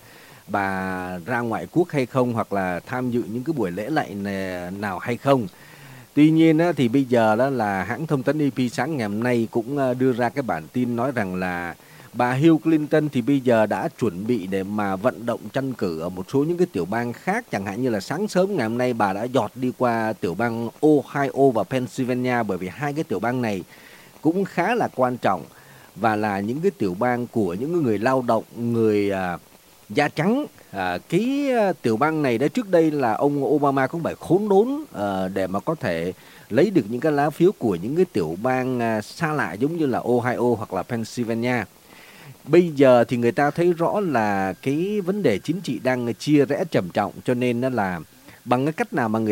bà ra ngoại quốc hay không, hoặc là tham dự những cái buổi lễ lạy nào hay không. Tuy nhiên thì bây giờ đó là hãng thông tấn AP sáng ngày hôm nay cũng đưa ra cái bản tin nói rằng là bà Hillary Clinton thì bây giờ đã chuẩn bị để mà vận động tranh cử ở một số những cái tiểu bang khác. Chẳng hạn như là sáng sớm ngày hôm nay bà đã giọt đi qua tiểu bang Ohio và Pennsylvania, bởi vì hai cái tiểu bang này cũng khá là quan trọng và là những cái tiểu bang của những người lao động, người da trắng. Cái tiểu bang này đó trước đây là ông Obama cũng phải khốn đốn để mà có thể lấy được những cái lá phiếu của những cái tiểu bang xa lạ giống như là Ohio hoặc là Pennsylvania. Bây giờ thì người ta thấy rõ là cái vấn đề chính trị đang chia rẽ trầm trọng, cho nên là bằng cái cách nào mà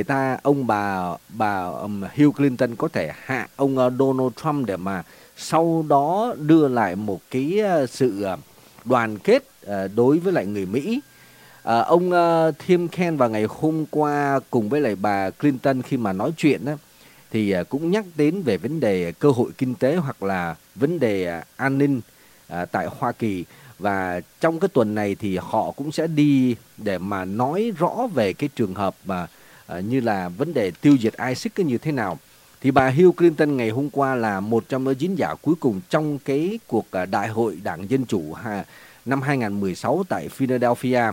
bà Hillary Clinton có thể hạ ông Donald Trump để mà sau đó đưa lại một cái sự đoàn kết đối với lại người Mỹ. Ông Tim Kaine vào ngày hôm qua cùng với lại bà Clinton khi mà nói chuyện đó, thì cũng nhắc đến về vấn đề cơ hội kinh tế hoặc là vấn đề an ninh tại Hoa Kỳ. Và trong cái tuần này thì họ cũng sẽ đi để mà nói rõ về cái trường hợp mà như là vấn đề tiêu diệt ISIS như thế nào. Thì bà Hillary Clinton ngày hôm qua là một trong những diễn giả cuối cùng trong cái cuộc đại hội Đảng Dân Chủ năm 2016 tại Philadelphia.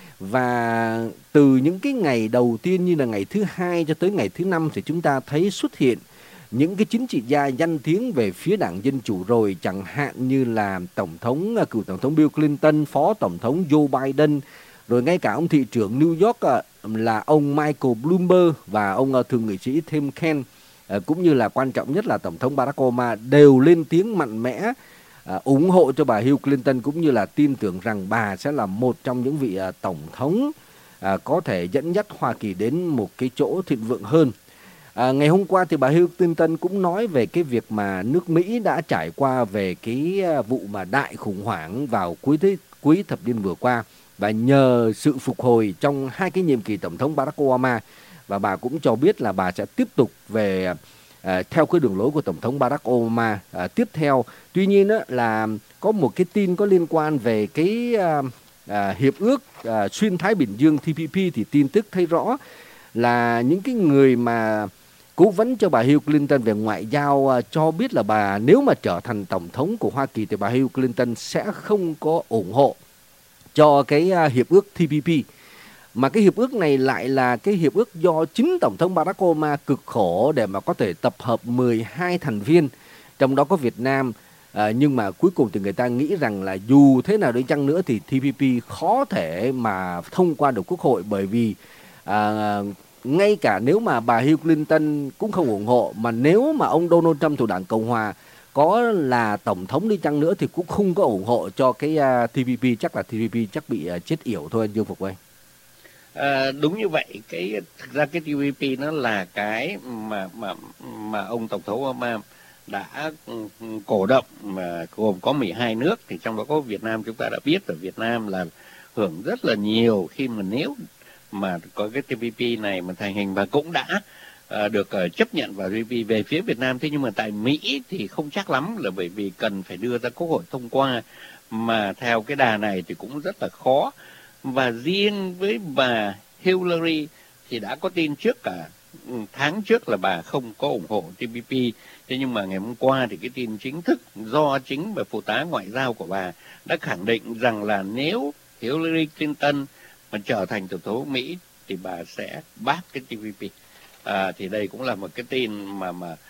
Và từ những cái ngày đầu tiên như là ngày thứ 2 cho tới ngày thứ 5 thì chúng ta thấy xuất hiện những cái chính trị gia danh tiếng về phía Đảng Dân Chủ rồi, chẳng hạn như là cựu Tổng thống Bill Clinton, Phó Tổng thống Joe Biden, Rồi ngay cả ông thị trưởng New York là ông Michael Bloomberg và ông thượng nghị sĩ Tim Kaine cũng như là quan trọng nhất là Tổng thống Barack Obama đều lên tiếng mạnh mẽ ủng hộ cho bà Hillary Clinton, cũng như là tin tưởng rằng bà sẽ là một trong những vị tổng thống có thể dẫn dắt Hoa Kỳ đến một cái chỗ thịnh vượng hơn. Ngày hôm qua thì bà Hillary Clinton cũng nói về cái việc mà nước Mỹ đã trải qua về cái vụ mà đại khủng hoảng vào cuối thập niên vừa qua, và nhờ sự phục hồi trong 2 cái nhiệm kỳ Tổng thống Barack Obama, và bà cũng cho biết là bà sẽ tiếp tục về theo cái đường lối của Tổng thống Barack Obama tiếp theo. Tuy nhiên là có một cái tin có liên quan về cái hiệp ước xuyên Thái Bình Dương TPP, thì tin tức thấy rõ là những cái người mà cố vấn cho bà Hillary Clinton về ngoại giao cho biết là bà nếu mà trở thành tổng thống của Hoa Kỳ thì bà Hillary Clinton sẽ không có ủng hộ cho cái hiệp ước TPP. Mà cái hiệp ước này lại là cái hiệp ước do chính Tổng thống Barack Obama cực khổ để mà có thể tập hợp 12 thành viên, trong đó có Việt Nam. Nhưng mà cuối cùng thì người ta nghĩ rằng là dù thế nào đi chăng nữa thì TPP khó thể mà thông qua được Quốc hội, bởi vì ngay cả nếu mà bà Hillary Clinton cũng không ủng hộ, mà nếu mà ông Donald Trump thuộc Đảng Cộng Hòa có là tổng thống đi chăng nữa thì cũng không có ủng hộ cho cái TPP. Chắc là TPP chắc bị chết yểu thôi anh Dương Phục ơi. Đúng như vậy. Thực ra cái TPP nó là cái mà ông Tổng thống Obama đã cổ động, mà gồm có 12 nước, thì trong đó có Việt Nam. Chúng ta đã biết ở Việt Nam là hưởng rất là nhiều khi mà nếu mà có cái TPP này mà thành hình, và cũng đã được chấp nhận vào TPP về phía Việt Nam. Thế nhưng mà tại Mỹ thì không chắc lắm, là bởi vì cần phải đưa ra Quốc hội thông qua, mà theo cái đà này thì cũng rất là khó. Và riêng với bà Hillary thì đã có tin trước cả tháng trước là bà không có ủng hộ TPP. Thế nhưng mà ngày hôm qua thì cái tin chính thức do chính bà phụ tá ngoại giao của bà đã khẳng định rằng là nếu Hillary Clinton mà trở thành tổng thống Mỹ thì bà sẽ bác cái TPP. Thì đây cũng là một cái tin mà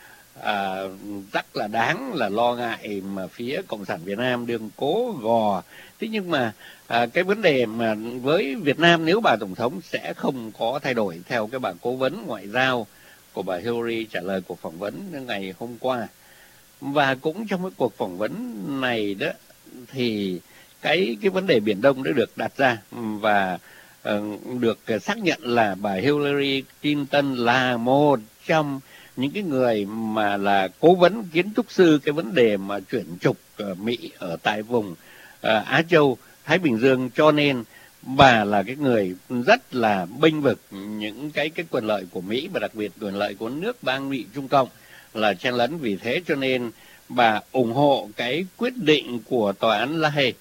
rất là đáng là lo ngại, mà phía Cộng sản Việt Nam đương cố gò. Thế nhưng mà cái vấn đề mà với Việt Nam nếu bà tổng thống sẽ không có thay đổi, theo cái bà cố vấn ngoại giao của bà Hillary trả lời cuộc phỏng vấn ngày hôm qua. Và cũng trong cái cuộc phỏng vấn này đó thì cái vấn đề Biển Đông đã được đặt ra, và được xác nhận là bà Hillary Clinton là một trong những cái người mà là cố vấn kiến trúc sư cái vấn đề mà chuyển trục Mỹ ở tại vùng Á Châu, Thái Bình Dương, cho nên bà là cái người rất là bênh vực những cái quyền lợi của Mỹ, và đặc biệt quyền lợi của nước bang Mỹ Trung Cộng là chen lấn. Vì thế cho nên bà ủng hộ cái quyết định của tòa án La Haye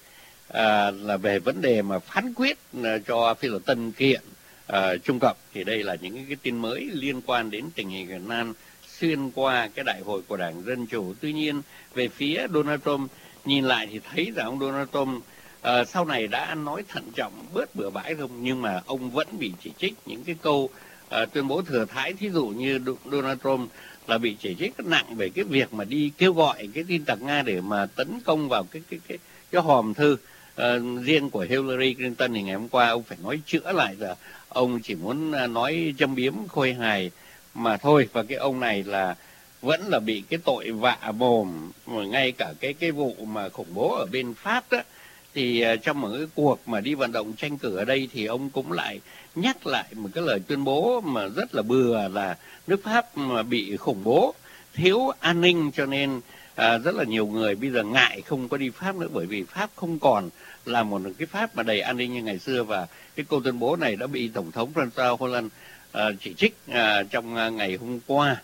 là về vấn đề mà phán quyết cho phi luật tân kiện Trung Cộng. Thì đây là những cái tin mới liên quan đến tình hình Việt Nam xuyên qua cái đại hội của Đảng Dân Chủ. Tuy nhiên về phía Donald Trump nhìn lại thì thấy rằng ông Donald Trump sau này đã nói thận trọng, bớt bừa bãi không, nhưng mà ông vẫn bị chỉ trích những cái câu tuyên bố thừa thãi. Thí dụ như Donald Trump là bị chỉ trích rất nặng về cái việc mà đi kêu gọi cái tin tặc Nga để mà tấn công vào cái hòm thư. Riêng của Hillary Clinton thì ngày hôm qua ông phải nói chữa lại, giờ ông chỉ muốn nói châm biếm khôi hài mà thôi. Và cái ông này là vẫn là bị cái tội vạ mồm, ngay cả cái vụ mà khủng bố ở bên Pháp đó, thì trong một cái cuộc mà đi vận động tranh cử ở đây thì ông cũng lại nhắc lại một cái lời tuyên bố mà rất là bừa, là nước Pháp mà bị khủng bố, thiếu an ninh, cho nên rất là nhiều người bây giờ ngại không có đi Pháp nữa, bởi vì Pháp không còn là một cái Pháp mà đầy an ninh như ngày xưa. Và cái câu tuyên bố này đã bị Tổng thống François Hollande chỉ trích trong ngày hôm qua,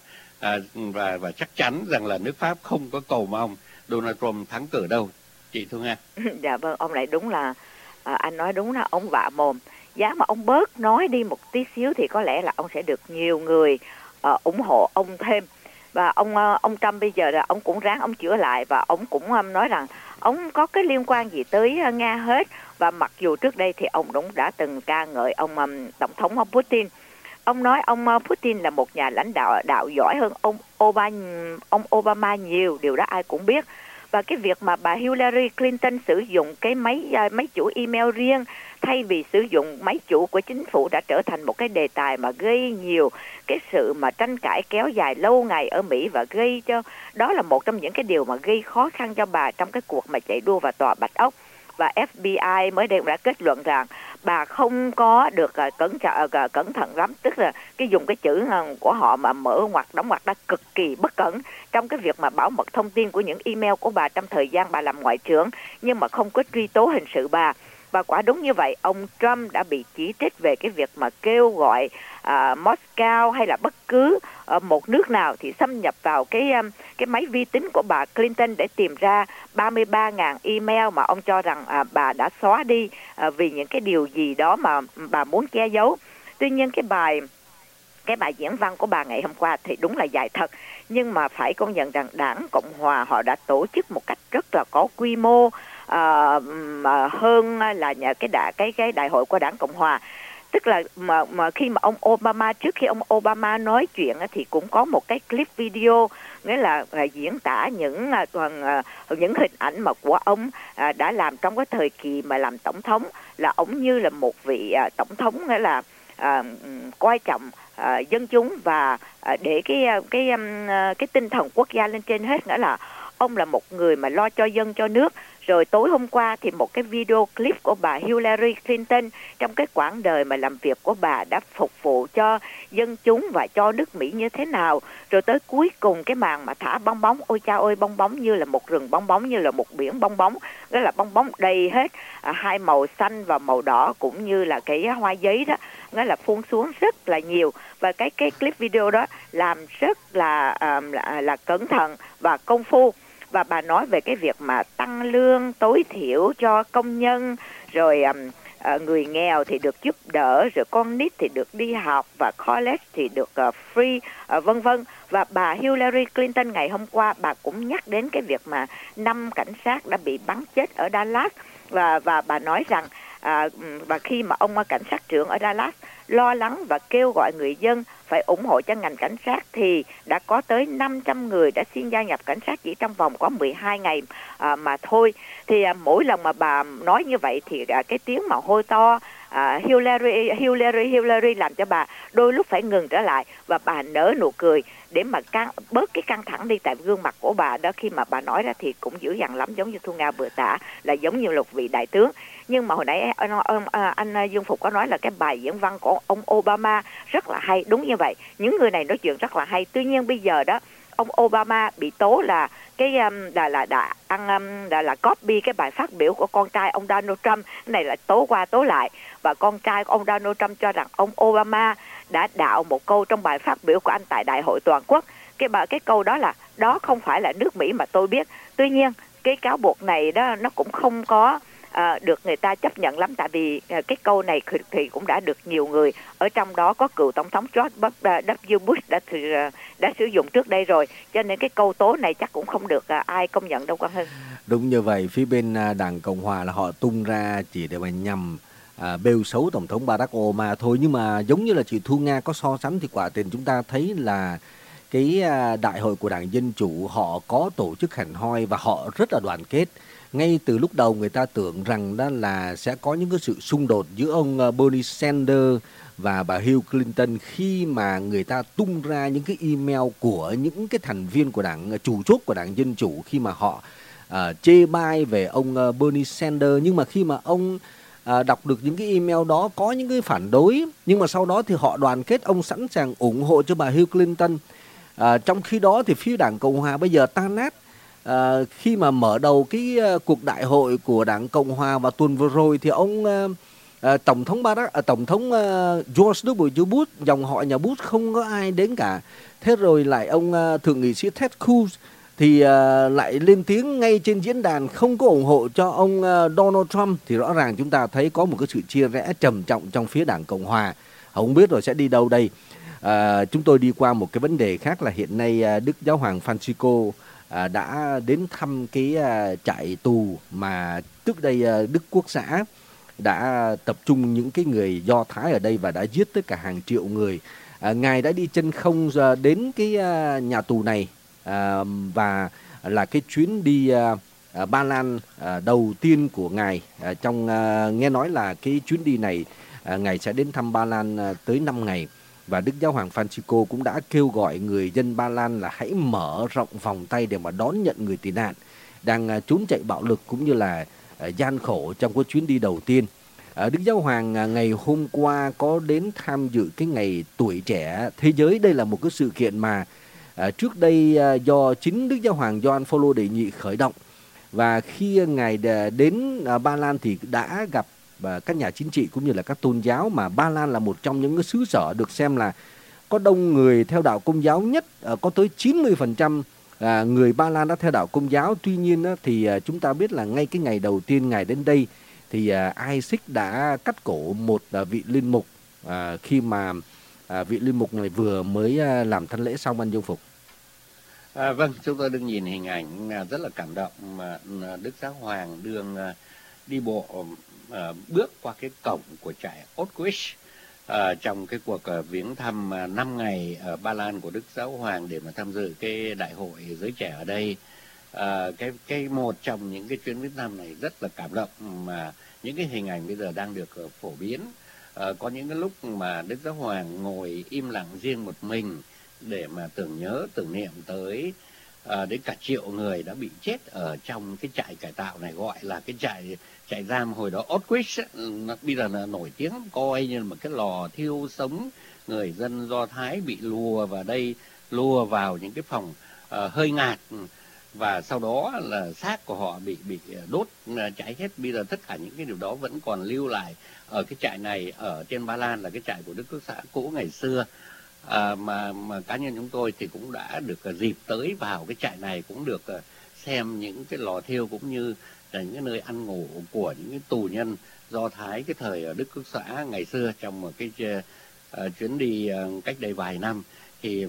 và chắc chắn rằng là nước Pháp không có cầu mong Donald Trump thắng cử đâu. Chị Thu Nga. Dạ vâng, ông lại đúng là anh nói đúng là ông vạ mồm. Giá mà ông bớt nói đi một tí xíu thì có lẽ là ông sẽ được nhiều người ủng hộ ông thêm. Và ông Trump bây giờ là ông cũng ráng ông chữa lại, và ông cũng nói rằng ông có cái liên quan gì tới Nga hết. Và mặc dù trước đây thì ông cũng đã từng ca ngợi ông Tổng thống Putin. Ông nói ông Putin là một nhà lãnh đạo giỏi hơn ông Obama nhiều, điều đó ai cũng biết. Và cái việc mà bà Hillary Clinton sử dụng cái máy chủ email riêng thay vì sử dụng máy chủ của chính phủ đã trở thành một cái đề tài mà gây nhiều cái sự mà tranh cãi kéo dài lâu ngày ở Mỹ, và gây cho đó là một trong những cái điều mà gây khó khăn cho bà trong cái cuộc mà chạy đua vào tòa Bạch Ốc. Và FBI mới đây đã kết luận rằng bà không có được cẩn thận lắm, tức là dùng cái chữ của họ mà mở ngoặc đóng ngoặc đã cực kỳ bất cẩn trong cái việc mà bảo mật thông tin của những email của bà trong thời gian bà làm ngoại trưởng, nhưng mà không có truy tố hình sự bà. Và quả đúng như vậy, ông Trump đã bị chỉ trích về cái việc mà kêu gọi Moscow hay là bất cứ một nước nào thì xâm nhập vào cái máy vi tính của bà Clinton để tìm ra 33.000 email mà ông cho rằng bà đã xóa đi vì những cái điều gì đó mà bà muốn che giấu. Tuy nhiên cái bài diễn văn của bà ngày hôm qua thì đúng là dài thật, nhưng mà phải công nhận rằng Đảng Cộng Hòa họ đã tổ chức một cách rất là có quy mô hơn là cái đại hội của Đảng Cộng Hòa. Tức là mà khi mà ông Obama, trước khi ông Obama nói chuyện thì cũng có một cái clip video, nghĩa là diễn tả những hình ảnh mà của ông đã làm trong cái thời kỳ mà làm tổng thống, là ông như là một vị tổng thống, nghĩa là coi trọng dân chúng và để cái tinh thần quốc gia lên trên hết, nghĩa là ông là một người mà lo cho dân cho nước. Rồi tối hôm qua thì một cái video clip của bà Hillary Clinton trong cái quãng đời mà làm việc của bà đã phục vụ cho dân chúng và cho nước Mỹ như thế nào. Rồi tới cuối cùng cái màn mà thả bong bóng, ôi cha ơi, bong bóng như là một rừng bong bóng, như là một biển bong bóng, đó là bong bóng đầy hết hai màu xanh và màu đỏ, cũng như là cái hoa giấy đó, nó là phun xuống rất là nhiều. Và cái clip video đó làm rất là cẩn thận và công phu. Và bà nói về cái việc mà tăng lương tối thiểu cho công nhân, rồi người nghèo thì được giúp đỡ, rồi con nít thì được đi học, và college thì được free, vân vân. Và bà Hillary Clinton ngày hôm qua bà cũng nhắc đến cái việc mà 5 cảnh sát đã bị bắn chết ở Dallas, và bà nói rằng và khi mà ông cảnh sát trưởng ở Dallas lo lắng và kêu gọi người dân phải ủng hộ cho ngành cảnh sát, thì đã có tới 500 người đã xin gia nhập cảnh sát chỉ trong vòng có 12 ngày mà thôi. Thì mỗi lần mà bà nói như vậy thì cái tiếng mà hô to Hillary làm cho bà đôi lúc phải ngừng trở lại, và bà nở nụ cười để mà bớt cái căng thẳng đi. Tại gương mặt của bà đó khi mà bà nói ra thì cũng dữ dằn lắm, giống như Thu Nga vừa tả, là giống như một vị đại tướng. Nhưng mà hồi nãy anh Dương Phục có nói là cái bài diễn văn của ông Obama rất là hay. Đúng như vậy, những người này nói chuyện rất là hay. Tuy nhiên bây giờ đó, ông Obama bị tố là cái đã copy cái bài phát biểu của con trai ông Donald Trump. Cái này là tố qua tố lại, và con trai của ông Donald Trump cho rằng ông Obama đã đạo một câu trong bài phát biểu của anh tại Đại hội Toàn quốc. Cái câu đó là đó không phải là nước Mỹ mà tôi biết. Tuy nhiên cái cáo buộc này đó nó cũng không có được người ta chấp nhận lắm, tại vì cái câu này thì cũng đã được nhiều người, ở trong đó có cựu tổng thống George W. Bush đã sử dụng trước đây rồi, cho nên cái câu tố này chắc cũng không được ai công nhận đâu Quang Hưng. Đúng như vậy, phía bên Đảng Cộng Hòa là họ tung ra chỉ để mà nhằm bêu xấu tổng thống Barack Obama thôi. Nhưng mà giống như là chị Thu Nga có so sánh thì quả tình chúng ta thấy là cái đại hội của Đảng Dân Chủ họ có tổ chức hẳn hoi và họ rất là đoàn kết. Ngay từ lúc đầu người ta tưởng rằng đó là sẽ có những cái sự xung đột giữa ông Bernie Sanders và bà Hillary Clinton khi mà người ta tung ra những cái email của những cái thành viên của đảng chủ chốt của Đảng Dân Chủ khi mà họ chê bai về ông Bernie Sanders. Nhưng mà khi mà ông đọc được những cái email đó có những cái phản đối, nhưng mà sau đó thì họ đoàn kết, ông sẵn sàng ủng hộ cho bà Hillary Clinton. Trong khi đó thì phía Đảng Cộng Hòa bây giờ tan nát. Khi mà mở đầu cái cuộc đại hội của Đảng Cộng Hòa vào tuần vừa rồi thì ông tổng thống George W. Bush, dòng họ nhà Bush không có ai đến cả. Thế rồi lại ông thượng nghị sĩ Ted Cruz thì lại lên tiếng ngay trên diễn đàn không có ủng hộ cho ông Donald Trump. Thì rõ ràng chúng ta thấy có một cái sự chia rẽ trầm trọng trong phía Đảng Cộng Hòa. Không biết rồi sẽ đi đâu đây. Chúng tôi đi qua một cái vấn đề khác là hiện nay Đức Giáo hoàng Francisco đã đến thăm cái trại tù mà trước đây Đức Quốc xã đã tập trung những cái người Do Thái ở đây và đã giết tất cả hàng triệu người. Ngài đã đi chân không đến cái nhà tù này và là cái chuyến đi Ba Lan đầu tiên của Ngài. Nghe nói là cái chuyến đi này Ngài sẽ đến thăm Ba Lan tới 5 ngày. Và Đức Giáo hoàng Francisco cũng đã kêu gọi người dân Ba Lan là hãy mở rộng vòng tay để mà đón nhận người tị nạn đang trốn chạy bạo lực cũng như là gian khổ trong cái chuyến đi đầu tiên. Đức Giáo hoàng ngày hôm qua có đến tham dự cái ngày tuổi trẻ thế giới. Đây là một cái sự kiện mà trước đây do chính Đức Giáo hoàng Gioan Phaolô đệ nhị khởi động. Và khi Ngài đến Ba Lan thì đã gặp các nhà chính trị cũng như là các tôn giáo, mà Ba Lan là một trong những cái xứ sở được xem là có đông người theo đạo Công giáo nhất, có tới 90% người Ba Lan đã theo đạo Công giáo. Tuy nhiên thì chúng ta biết là ngay cái ngày đầu tiên Ngài đến đây thì ISIS đã cắt cổ một vị linh mục khi mà vị linh mục này vừa mới làm thánh lễ xong, anh Dương Phục. Vâng, chúng tôi được nhìn hình ảnh rất là cảm động mà Đức Giáo Hoàng đường đi bộ bước qua cái cổng của trại Auschwitz trong cái cuộc viếng thăm 5 ngày ở Ba Lan của Đức Giáo Hoàng để mà tham dự cái đại hội giới trẻ ở đây. Cái một trong những cái chuyến viếng thăm này rất là cảm động, mà những cái hình ảnh bây giờ đang được phổ biến. Có những cái lúc mà Đức Giáo Hoàng ngồi im lặng riêng một mình để mà tưởng niệm tới đến cả triệu người đã bị chết ở trong cái trại cải tạo này, gọi là cái trại giam hồi đó Auschwitz ấy, bây giờ là nổi tiếng coi như là một cái lò thiêu sống người dân Do Thái bị lùa vào những cái phòng hơi ngạt, và sau đó là xác của họ bị đốt cháy hết. Bây giờ tất cả những cái điều đó vẫn còn lưu lại ở cái trại này ở trên Ba Lan, là cái trại của Đức Quốc xã cũ ngày xưa. Mà cá nhân chúng tôi thì cũng đã được dịp tới vào cái trại này, cũng được xem những cái lò thiêu cũng như là những cái nơi ăn ngủ của những cái tù nhân Do Thái cái thời ở Đức Quốc xã ngày xưa trong một cái chuyến đi cách đây vài năm. Thì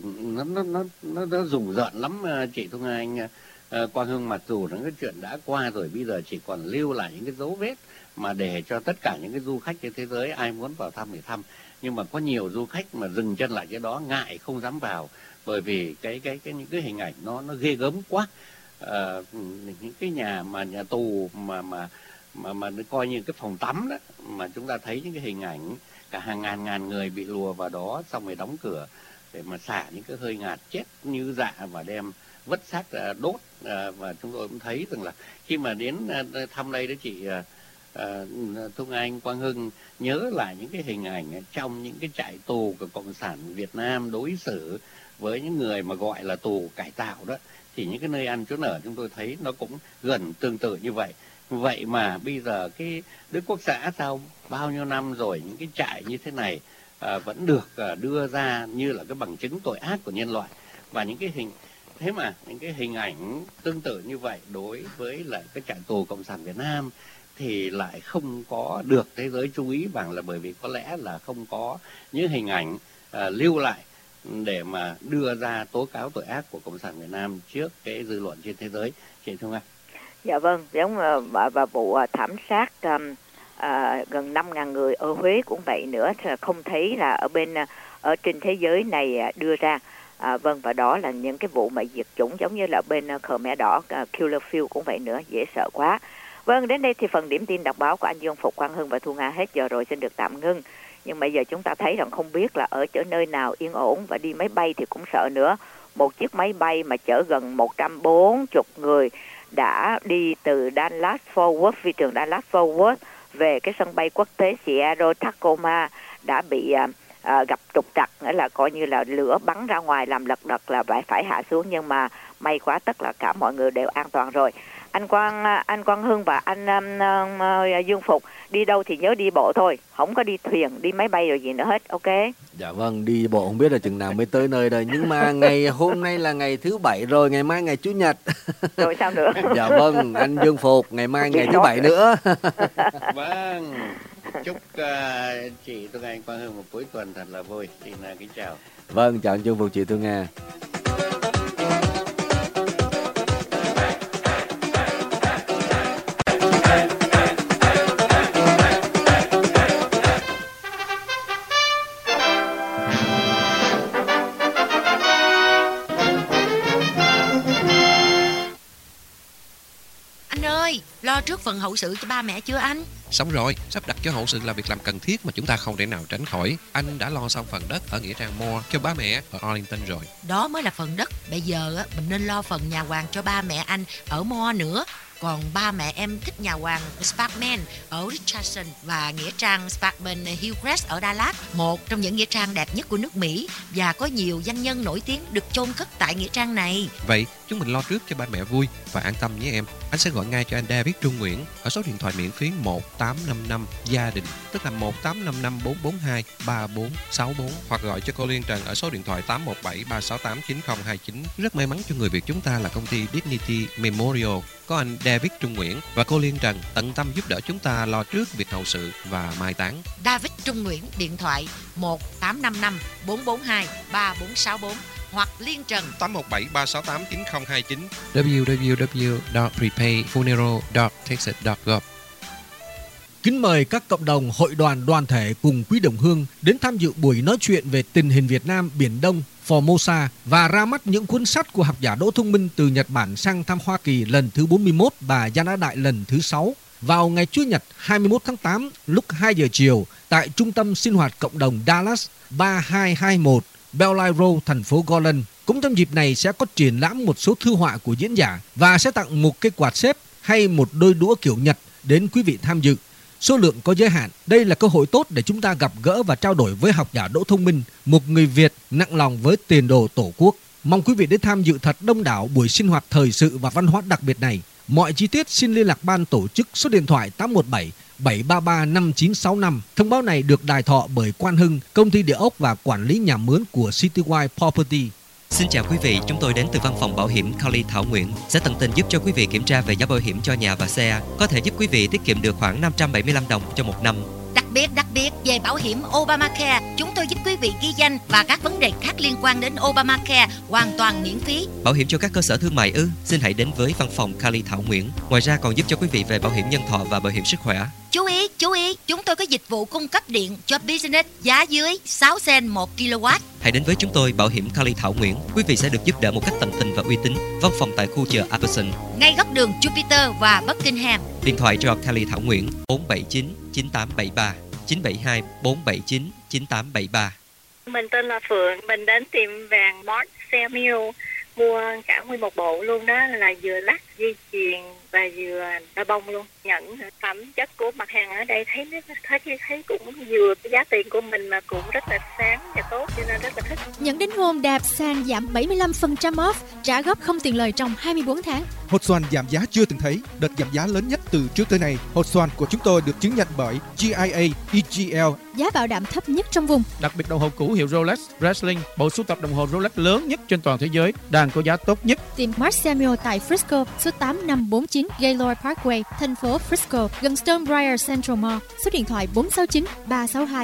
nó rùng rợn lắm chị Thu Nga, anh Quang Hưng. Mặc dù những cái chuyện đã qua rồi, bây giờ chỉ còn lưu lại những cái dấu vết mà để cho tất cả những cái du khách trên thế giới ai muốn vào thăm thì thăm. Nhưng mà có nhiều du khách mà dừng chân lại cái đó, ngại không dám vào, bởi vì những cái hình ảnh nó ghê gớm quá. Những cái nhà tù mà coi như cái phòng tắm đó, mà chúng ta thấy những cái hình ảnh cả hàng ngàn người bị lùa vào đó, xong rồi đóng cửa để mà xả những cái hơi ngạt chết như dạ và đem vứt xác đốt. Và chúng tôi cũng thấy rằng là khi mà đến thăm đây đó chị Thu Anh, Quang Hưng, nhớ lại những cái hình ảnh trong những cái trại tù của Cộng sản Việt Nam đối xử với những người mà gọi là tù cải tạo đó, thì những cái nơi ăn trốn ở chúng tôi thấy nó cũng gần tương tự như vậy. Vậy mà bây giờ cái Đức Quốc xã sau bao nhiêu năm rồi, những cái trại như thế này vẫn được đưa ra như là cái bằng chứng tội ác của nhân loại. Và những cái hình ảnh tương tự như vậy đối với lại cái trại tù Cộng sản Việt Nam thì lại không có được thế giới chú ý bằng, là bởi vì có lẽ là không có những hình ảnh lưu lại để mà đưa ra tố cáo tội ác của Cộng sản Việt Nam trước cái dư luận trên thế giới. Chị Thu Nga. Dạ vâng, giống và vụ thảm sát gần 5.000 người ở Huế cũng vậy nữa, không thấy là ở trên thế giới này đưa ra. Vâng, và đó là những cái vụ mà diệt chủng giống như là bên Khmer Đỏ, Killer Field cũng vậy nữa, dễ sợ quá. Vâng, đến đây thì phần điểm tin đọc báo của anh Dương Phục, Quang Hưng và Thu Nga hết giờ rồi, xin được tạm ngưng. Nhưng bây giờ chúng ta thấy rằng không biết là ở chỗ nơi nào yên ổn, và đi máy bay thì cũng sợ nữa. Một chiếc máy bay mà chở gần 140 người đã đi từ Dallas-Fort Worth, phi trường Dallas-Fort Worth về cái sân bay quốc tế Seattle Tacoma đã bị gặp trục trặc, nghĩa là coi như là lửa bắn ra ngoài làm lật đật là phải hạ xuống, nhưng mà may quá tất là cả mọi người đều an toàn rồi. Anh Quang Hưng và anh Dương Phục đi đâu thì nhớ đi bộ thôi, không có đi thuyền, đi máy bay rồi gì nữa hết, ok? Dạ vâng, đi bộ không biết là chừng nào mới tới nơi đây, nhưng mà ngày hôm nay là ngày thứ Bảy rồi, ngày mai ngày Chủ nhật. Rồi sao nữa? Dạ vâng, anh Dương Phục, ngày mai ngày thứ Bảy nữa. Vâng, chúc chị Thu Nga, anh Quang Hưng một cuối tuần thật là vui. Xin kính chào. Vâng, chào anh Dương Phục, chị Thu Nga. lo trước phần hậu sự cho ba mẹ chưa anh? Xong rồi, sắp đặt cho hậu sự là việc làm cần thiết mà chúng ta không thể nào tránh khỏi. Anh đã lo xong phần đất ở nghĩa trang Moore cho ba mẹ ở Arlington rồi. Đó mới là phần đất. Bây giờ á, mình nên lo phần nhà hoàng cho ba mẹ anh ở Moore nữa. Còn ba mẹ em thích nhà hoàng Sparkman ở Richardson và nghĩa trang Sparkman Hillcrest ở Dallas, một trong những nghĩa trang đẹp nhất của nước Mỹ và có nhiều danh nhân nổi tiếng được chôn cất tại nghĩa trang này. Vậy chúng mình lo trước cho ba mẹ vui và an tâm nhé em. Anh sẽ gọi ngay cho anh David Trung Nguyễn ở số điện thoại miễn phí 1855 gia đình, tức là 1855 442 3464, hoặc gọi cho cô Liên Trần ở số điện thoại 817 368 9029. Rất may mắn cho người Việt chúng ta là công ty Dignity Memorial có anh David Trung Nguyễn và cô Liên Trần tận tâm giúp đỡ chúng ta lo trước việc hậu sự và mai táng. David Trung Nguyễn điện thoại 1855 442 3464 hoặc Liên Trần 817 368 9029 www.prepayfuneral.texas.gov. Kính mời các cộng đồng, hội đoàn, đoàn thể cùng quý đồng hương đến tham dự buổi nói chuyện về tình hình Việt Nam, Biển Đông, Formosa và ra mắt những cuốn sách của học giả Đỗ Thông Minh từ Nhật Bản sang thăm Hoa Kỳ lần thứ 41 và Gia拿Đại lần thứ 6 vào ngày Chủ nhật 21 tháng 8 lúc 2 giờ chiều tại Trung tâm Sinh hoạt Cộng đồng Dallas 3221 Bellline Road, thành phố Garland. Cũng trong dịp này sẽ có triển lãm một số thư họa của diễn giả và sẽ tặng một cái quạt xếp hay một đôi đũa kiểu Nhật đến quý vị tham dự. Số lượng có giới hạn. Đây là cơ hội tốt để chúng ta gặp gỡ và trao đổi với học giả Đỗ Thông Minh, một người Việt nặng lòng với tiền đồ Tổ quốc. Mong quý vị đến tham dự thật đông đảo buổi sinh hoạt thời sự và văn hóa đặc biệt này. Mọi chi tiết xin liên lạc ban tổ chức số điện thoại 817 733 5965. Thông báo này được đài thọ bởi Quan Hưng, công ty địa ốc và quản lý nhà mướn của Citywide Property. Xin chào quý vị, chúng tôi đến từ văn phòng bảo hiểm Carly Thảo Nguyễn sẽ tận tình giúp cho quý vị kiểm tra về giá bảo hiểm cho nhà và xe, có thể giúp quý vị tiết kiệm được khoảng 575 đồng cho một năm. Đặc biệt về bảo hiểm Obamacare, chúng tôi giúp quý vị ghi danh và các vấn đề khác liên quan đến Obamacare hoàn toàn miễn phí. Bảo hiểm cho các cơ sở thương mại ư? Xin hãy đến với văn phòng Carly Thảo Nguyễn. Ngoài ra còn giúp cho quý vị về bảo hiểm nhân thọ và bảo hiểm sức khỏe. Chú ý, chúng tôi có dịch vụ cung cấp điện cho business giá dưới 6 cent 1 kW. Hãy đến với chúng tôi, bảo hiểm Carly Thảo Nguyễn. Quý vị sẽ được giúp đỡ một cách tận tình và uy tín. Văn phòng tại khu chợ Apperson, ngay góc đường Jupiter và Buckingham. Điện thoại cho Carly Thảo Nguyễn 479 9873 972 479 9873. Mình tên là Phượng, mình đến tiệm vàng Mark Samuel mua cả nguyên một bộ luôn đó, là vừa lắc dây chuyền và vừa đai bông luôn. Nhận phẩm chất của mặt hàng ở đây thấy cũng vừa giá tiền của mình mà cũng rất là sáng và tốt, cho nên rất là thích. Nhận đính hôn đạp sàn giảm 75% off, trả góp không tiền lời trong 24 tháng. Hột xoàn giảm giá chưa từng thấy, đợt giảm giá lớn nhất từ trước tới nay. Hột xoàn của chúng tôi được chứng nhận bởi GIA, EGL. Giá bảo đảm thấp nhất trong vùng. Đặc biệt đồng hồ cũ hiệu Rolex, Breitling, bộ sưu tập đồng hồ Rolex lớn nhất trên toàn thế giới, đang có giá tốt nhất. Tiệm Mark Samuel tại Frisco, số 8549 Gaylord Parkway, thành phố Frisco, gần Stonebriar Central Mall. Số điện thoại 469 362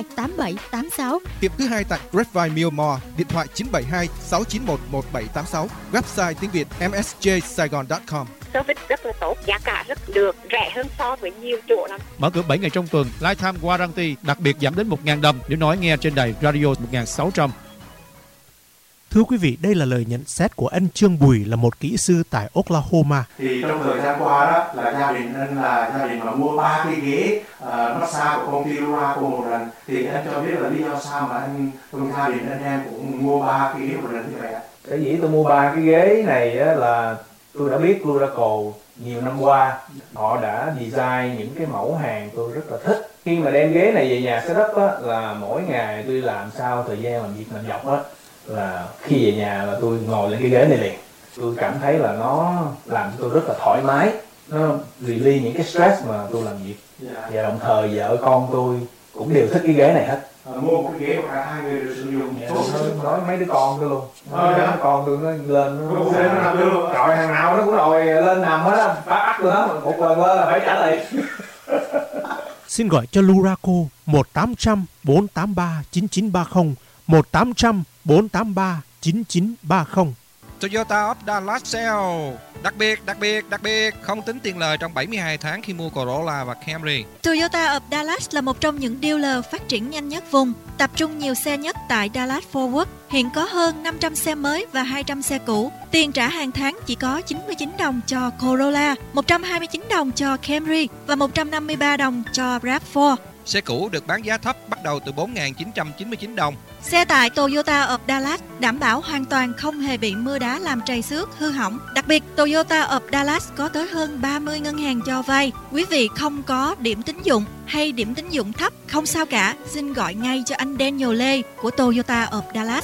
8786. Tiệm thứ hai tại Grapevine Mill Mall, điện thoại 972 691 1786. Website tiếng Việt msjsaigon.com. Service rất là tốt, giá cả rất được, rẻ hơn so với nhiều chỗ lắm. Mở cửa 7 ngày trong tuần, Lifetime Warranty, đặc biệt giảm đến 1.000 đồng nếu nói nghe trên đài radio 1600. Thưa quý vị, đây là lời nhận xét của anh Trương Bùi, là một kỹ sư tại Oklahoma. Thì trong thời gian qua đó là gia đình anh là gia đình mà mua 3 cái ghế massage của công ty Luraco một lần. Thì anh cho biết là lý do sao mà anh trong gia đình anh em cũng mua 3 cái ghế một lần như vậy ạ? Cái gì tôi mua 3 cái ghế này là tôi đã biết Luraco nhiều năm qua. Họ đã design những cái mẫu hàng tôi rất là thích. Khi mà đem ghế này về nhà setup á, là mỗi ngày tôi làm sao thời gian làm việc nặng nhọc á, là khi về nhà là tôi ngồi lên cái ghế này liền. Tôi cảm thấy là nó làm cho tôi rất là thoải mái, nó release những cái stress mà tôi làm việc. Và đồng thời vợ con tôi cũng đều thích cái ghế này hết. Mua một cái ghế mà cả hai người đều sử dụng. Nói mấy đứa con tôi luôn. Con tôi nó lên nó trời hàng nào nó cũng đòi lên nằm hết á, bắt tôi đó, một lần lên là phải trả liền. Xin gọi cho Luraco 1-800-483-9930, 1-800-483-9930. Toyota of Dallas Sale. Đặc biệt, không tính tiền lời trong 72 tháng khi mua Corolla và Camry. Toyota of Dallas là một trong những dealer phát triển nhanh nhất vùng, tập trung nhiều xe nhất tại Dallas Fort Worth. Hiện có hơn 500 xe mới và 200 xe cũ. Tiền trả hàng tháng chỉ có 99 đồng cho Corolla, 129 đồng cho Camry và 153 đồng cho RAV4. Xe cũ được bán giá thấp bắt đầu từ 4.999 đồng. Xe tại Toyota of Dallas đảm bảo hoàn toàn không hề bị mưa đá làm trầy xước, hư hỏng. Đặc biệt, Toyota of Dallas có tới hơn 30 ngân hàng cho vay. Quý vị không có điểm tín dụng hay điểm tín dụng thấp, không sao cả. Xin gọi ngay cho anh Daniel Lê của Toyota of Dallas.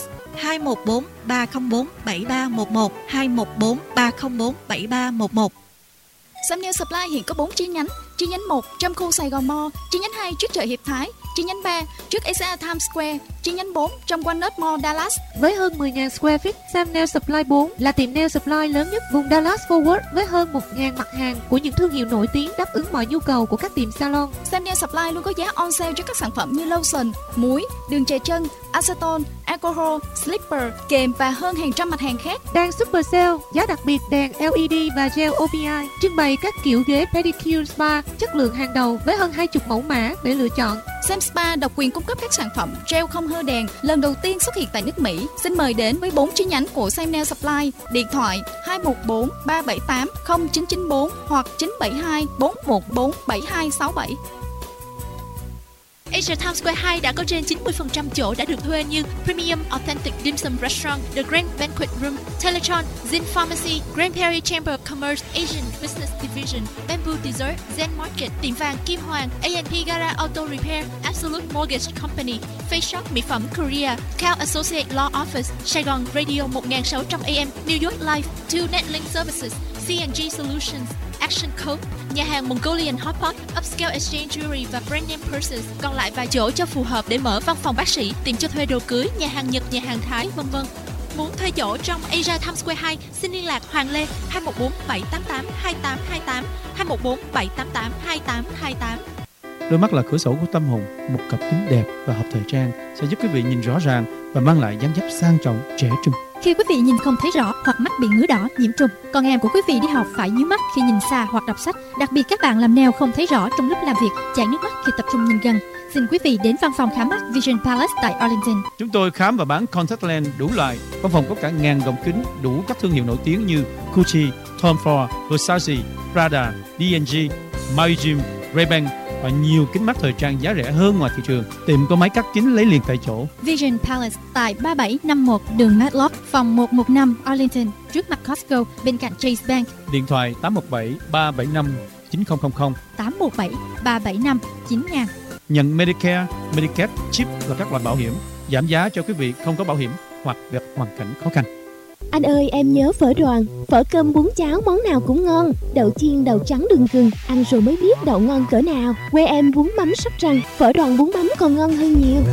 214-304-7311, 214-304-7311. Samuel Supply hiện có 4 chi nhánh. Chi nhánh 1 trong khu Sài Gòn Mall, chi nhánh 2 trước chợ Hiệp Thái, chi nhánh 3 trước Asia Times Square, chi nhánh 4 trong Walnut Mall, Dallas. Với hơn 10.000 square feet, Sam Nail Supply 4 là tiệm nail supply lớn nhất vùng Dallas Fort Worth với hơn 1.000 mặt hàng của những thương hiệu nổi tiếng đáp ứng mọi nhu cầu của các tiệm salon. Sam Nail Supply luôn có giá on sale cho các sản phẩm như lotion, muối, đường chè chân, acetone, alcohol, slipper, kềm và hơn hàng trăm mặt hàng khác. Đang super sale, giá đặc biệt đèn LED và gel OPI, trưng bày các kiểu ghế pedicure spa chất lượng hàng đầu với hơn 20 mẫu mã để lựa chọn. Sam Spa độc quyền cung cấp các sản phẩm gel không hơ đèn, lần đầu tiên xuất hiện tại nước Mỹ. Xin mời đến với 4 chi nhánh của Sam Nail Supply, điện thoại 214 378 0994 hoặc 972 414 7267. Asia Times Square 2 đã có trên 90% chỗ đã được thuê như Premium Authentic Dim Sum Restaurant, The Grand Banquet Room, Teletron, Zin Pharmacy, Grand Prairie Chamber of Commerce, Asian Business Division, Bamboo Dessert, Zen Market, Tiệm vàng Kim Hoàng, A&P Gara Auto Repair, Absolute Mortgage Company, Face Shop Mỹ phẩm Korea, Cal Associate Law Office, Sài Gòn Radio 1600 AM, New York Life, Two Netlink Services, C&G Solutions, Action Code, nhà hàng Mongolian Hot Pot, Upscale Exchange Jewelry và Brand Name Purses. Còn lại vài chỗ cho phù hợp để mở văn phòng bác sĩ, tiệm cho thuê đồ cưới, nhà hàng Nhật, nhà hàng Thái, v.v. Muốn thuê chỗ trong Asia Times Square 2, xin liên lạc Hoàng Lê 214 788 2828, 214 788 2828. Đôi mắt là cửa sổ của tâm hồn, một cặp kính đẹp và hợp thời trang sẽ giúp quý vị nhìn rõ ràng và mang lại dáng dấp sang trọng, trẻ trung. Khi quý vị nhìn không thấy rõ hoặc mắt bị ngứa đỏ, nhiễm trùng, con em của quý vị đi học phải nhíu mắt khi nhìn xa hoặc đọc sách. Đặc biệt các bạn làm nail không thấy rõ trong lúc làm việc, chảy nước mắt khi tập trung nhìn gần. Xin quý vị đến văn phòng khám mắt Vision Palace tại Arlington. Chúng tôi khám và bán contact lens đủ loại. Văn phòng có cả ngàn gọng kính đủ các thương hiệu nổi tiếng như Gucci, Tom Ford, Versace, Prada, D&G, Maui Jim, Ray-Ban và nhiều kính mắt thời trang giá rẻ hơn ngoài thị trường. Tiệm có máy cắt kính lấy liền tại chỗ. Vision Palace tại 3751 đường Matlock, phòng 115 Arlington, trước mặt Costco, bên cạnh Chase Bank. Điện thoại 817 375 9000, 817 375 9000. Nhận Medicare, Medicaid, chip và các loại bảo hiểm. Giảm giá cho quý vị không có bảo hiểm hoặc gặp hoàn cảnh khó khăn. Anh ơi, em nhớ phở Đoàn. Phở cơm bún cháo món nào cũng ngon. Đậu chiên, đậu trắng đừng gừng, ăn rồi mới biết đậu ngon cỡ nào. Quê em bún mắm Sóc Trăng, phở Đoàn bún mắm còn ngon hơn nhiều.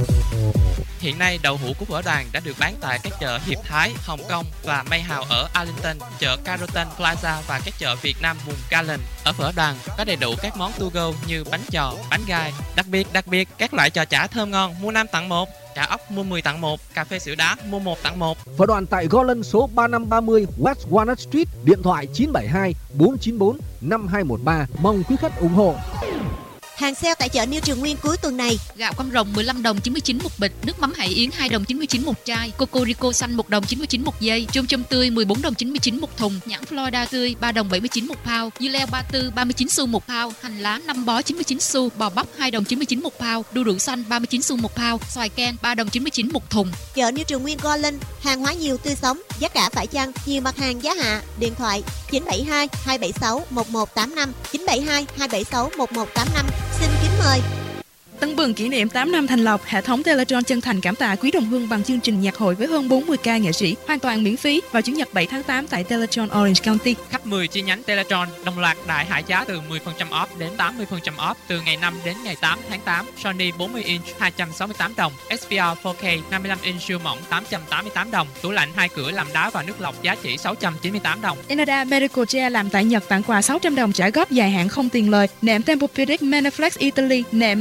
Hiện nay đậu hũ của phở Đoàn đã được bán tại các chợ Hiệp Thái, Hồng Kông và May Hào ở Arlington, chợ Carrollton Plaza và các chợ Việt Nam vùng Garland. Ở phở Đoàn có đầy đủ các món to go như bánh giò, bánh gai. Đặc biệt các loại giò chả thơm ngon mua 5 tặng 1, chả ốc mua 10 tặng 1, cà phê sữa đá mua 1 tặng 1. Phở Đoàn tại Garland số 3530 West Walnut Street, điện thoại 972 494 5213. Mong quý khách ủng hộ. Hàng sale tại chợ New Trường Nguyên cuối tuần này: gạo con rồng 15 đồng 99 một bịch, nước mắm Hải Yến 2 đồng 99 một chai, Cocorico xanh 1 đồng 99 một dây, chôm chôm tươi 14 đồng 99 một thùng, nhãn Florida tươi 3 đồng 79 một pound, dưa leo 34 39 xu một pound, hành lá 5 bó 99 xu, bò bắp 2 đồng 99 một pound, đu đủ xanh 39 xu một pound, xoài ken 3 đồng 99 một thùng. Chợ New Trường Nguyên Garland, hàng hóa nhiều tươi sống, giá cả phải chăng, nhiều mặt hàng giá hạ. Điện thoại 972 276 1185, 972 276 1185. Xin kính mời. Tưng bừng kỷ niệm 8 năm thành lập, hệ thống Teletron chân thành cảm tạ quý đồng hương bằng chương trình nhạc hội với hơn 40 ca nghệ sĩ hoàn toàn miễn phí vào chủ nhật 7 tháng 8 tại Teletron Orange County. Khắp 10 chi nhánh Teletron đồng loạt đại hạ giá từ 10% off đến 80% off từ ngày 5 đến ngày 8 tháng 8. Sony 40 inch 268 đồng, SPR 4K 55 inch siêu mỏng 888 đồng, tủ lạnh 2 cửa làm đá và nước lọc giá chỉ 698 đồng. Inada Medical Chair làm tại Nhật tặng quà 600 đồng trả góp dài hạn không tiền lời. Nệm Tempur-Pedic Manaflex Italy, nệm Manex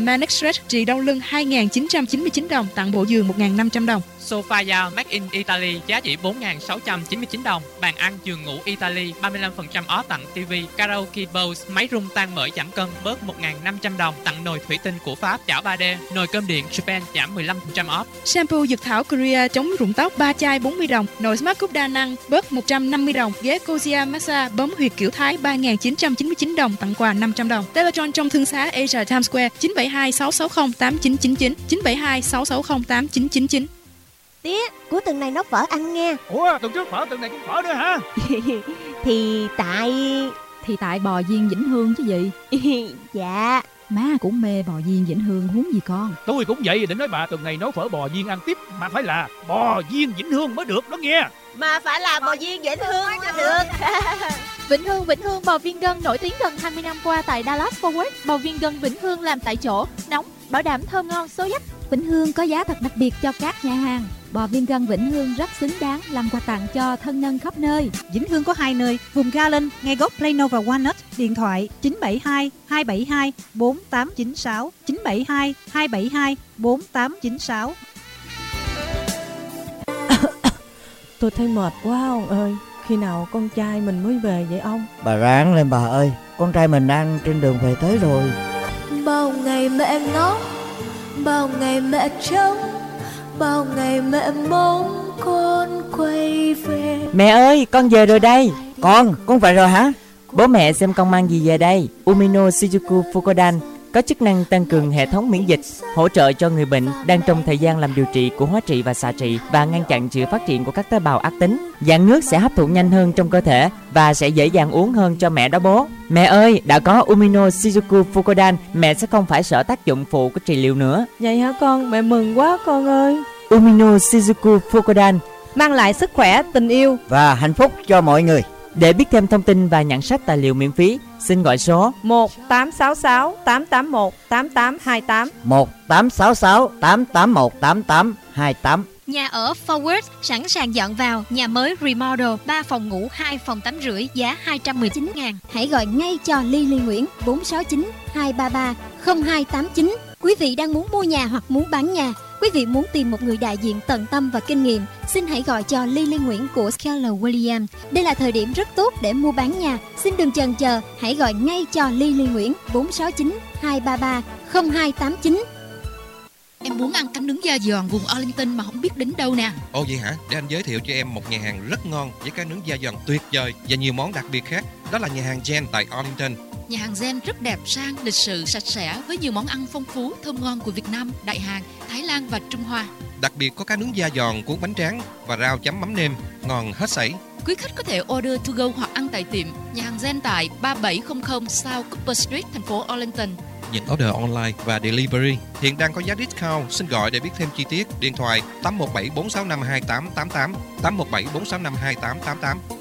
Mattress trị đau lưng 2.999 đồng, tặng bộ giường 1.500 đồng. Sofa dao Made in Italy giá chỉ 4.699 đồng. Bàn ăn giường ngủ Italy 35% off, tặng TV, karaoke bowls, máy rung tan mỡ giảm cân bớt 1.500 đồng, tặng nồi thủy tinh của Pháp chảo 3D, nồi cơm điện Japan giảm 15% off. Shampoo dược thảo Korea chống rụng tóc 3 chai 40 đồng, nồi Smart Cup đa năng bớt 150 đồng, ghế Cosia Massage bấm huyệt kiểu Thái 3.999 đồng, tặng quà 500 đồng. Teletron trong thương xá Asia Times Square 972 660 8999 972 660 8999. Tía, cuối tuần này nấu phở ăn nha. Ủa, tuần trước phở, tuần này cũng phở nữa hả? Thì tại bò viên Vĩnh Hương chứ gì. Dạ. Má cũng mê bò viên Vĩnh Hương huống gì con. Tôi cũng vậy, định nói bà tuần này nấu phở bò viên ăn tiếp, mà phải là bò viên Vĩnh Hương mới được đó nghe. Mà phải là bò viên Vĩnh Hương mới được. Vĩnh Hương bò viên gân nổi tiếng gần 20 năm qua tại Dallas Fort Worth. Bò viên gân Vĩnh Hương làm tại chỗ, nóng, bảo đảm thơm ngon số dách. Vĩnh Hương có giá thật đặc biệt cho các nhà hàng. Bò viên gân Vĩnh Hương rất xứng đáng làm quà tặng cho thân nhân khắp nơi. Vĩnh Hương có 2 nơi, vùng Garland, ngay gốc Plano và Walnut. Điện thoại 972 272 4896 972 272 4896. Tôi thấy mệt quá ông ơi. Khi nào con trai mình mới về vậy ông? Bà ráng lên bà ơi, con trai mình đang trên đường về tới rồi. Bao ngày mẹ ngóng, bao ngày mẹ trông, bao ngày mẹ mong con quay về. Mẹ ơi, con về rồi đây. Con về rồi hả? Bố mẹ xem con mang gì về đây? Umino Shijuku Fukodan có chức năng tăng cường hệ thống miễn dịch, hỗ trợ cho người bệnh đang trong thời gian làm điều trị của hóa trị và xạ trị và ngăn chặn sự phát triển của các tế bào ác tính. Dạng nước sẽ hấp thụ nhanh hơn trong cơ thể và sẽ dễ dàng uống hơn cho mẹ đó bố. Mẹ ơi, đã có Umino Shijuku Fukodan, mẹ sẽ không phải sợ tác dụng phụ của trị liệu nữa. Vậy hả con? Mẹ mừng quá con ơi. Umino Shijuku Fukodan mang lại sức khỏe, tình yêu và hạnh phúc cho mọi người. Để biết thêm thông tin và nhận sách tài liệu miễn phí, xin gọi số 1866 881 8828 1866 881 8828. Nhà ở Forward sẵn sàng dọn vào, nhà mới remodel, 3 phòng ngủ, 2 phòng tắm rưỡi, giá 219.000. Hãy gọi ngay cho Lily Nguyễn 469 233 0289. Quý vị đang muốn mua nhà hoặc muốn bán nhà, quý vị muốn tìm một người đại diện tận tâm và kinh nghiệm, xin hãy gọi cho Lily Nguyễn của Keller Williams. Đây là thời điểm rất tốt để mua bán nhà. Xin đừng chần chờ, hãy gọi ngay cho Lily Nguyễn 469 233 0289. Em muốn ăn cánh nướng da giòn vùng Arlington mà không biết đến đâu nè. Ồ vậy hả? Để anh giới thiệu cho em một nhà hàng rất ngon với cá nướng da giòn tuyệt vời và nhiều món đặc biệt khác. Đó là nhà hàng Jen tại Arlington. Nhà hàng Jen rất đẹp, sang, lịch sự, sạch sẽ với nhiều món ăn phong phú, thơm ngon của Việt Nam, Đại Hàn, Thái Lan và Trung Hoa. Đặc biệt có cá nướng da giòn cuốn bánh tráng và rau chấm mắm nêm, ngon hết sảy. Quý khách có thể order to go hoặc ăn tại tiệm. Nhà hàng Jen tại 3700 South Cooper Street, thành phố Arlington. Nhận order online và delivery. Hiện đang có giá discount. Xin gọi để biết thêm chi tiết. Điện thoại 817 465 2888 817 465 2888.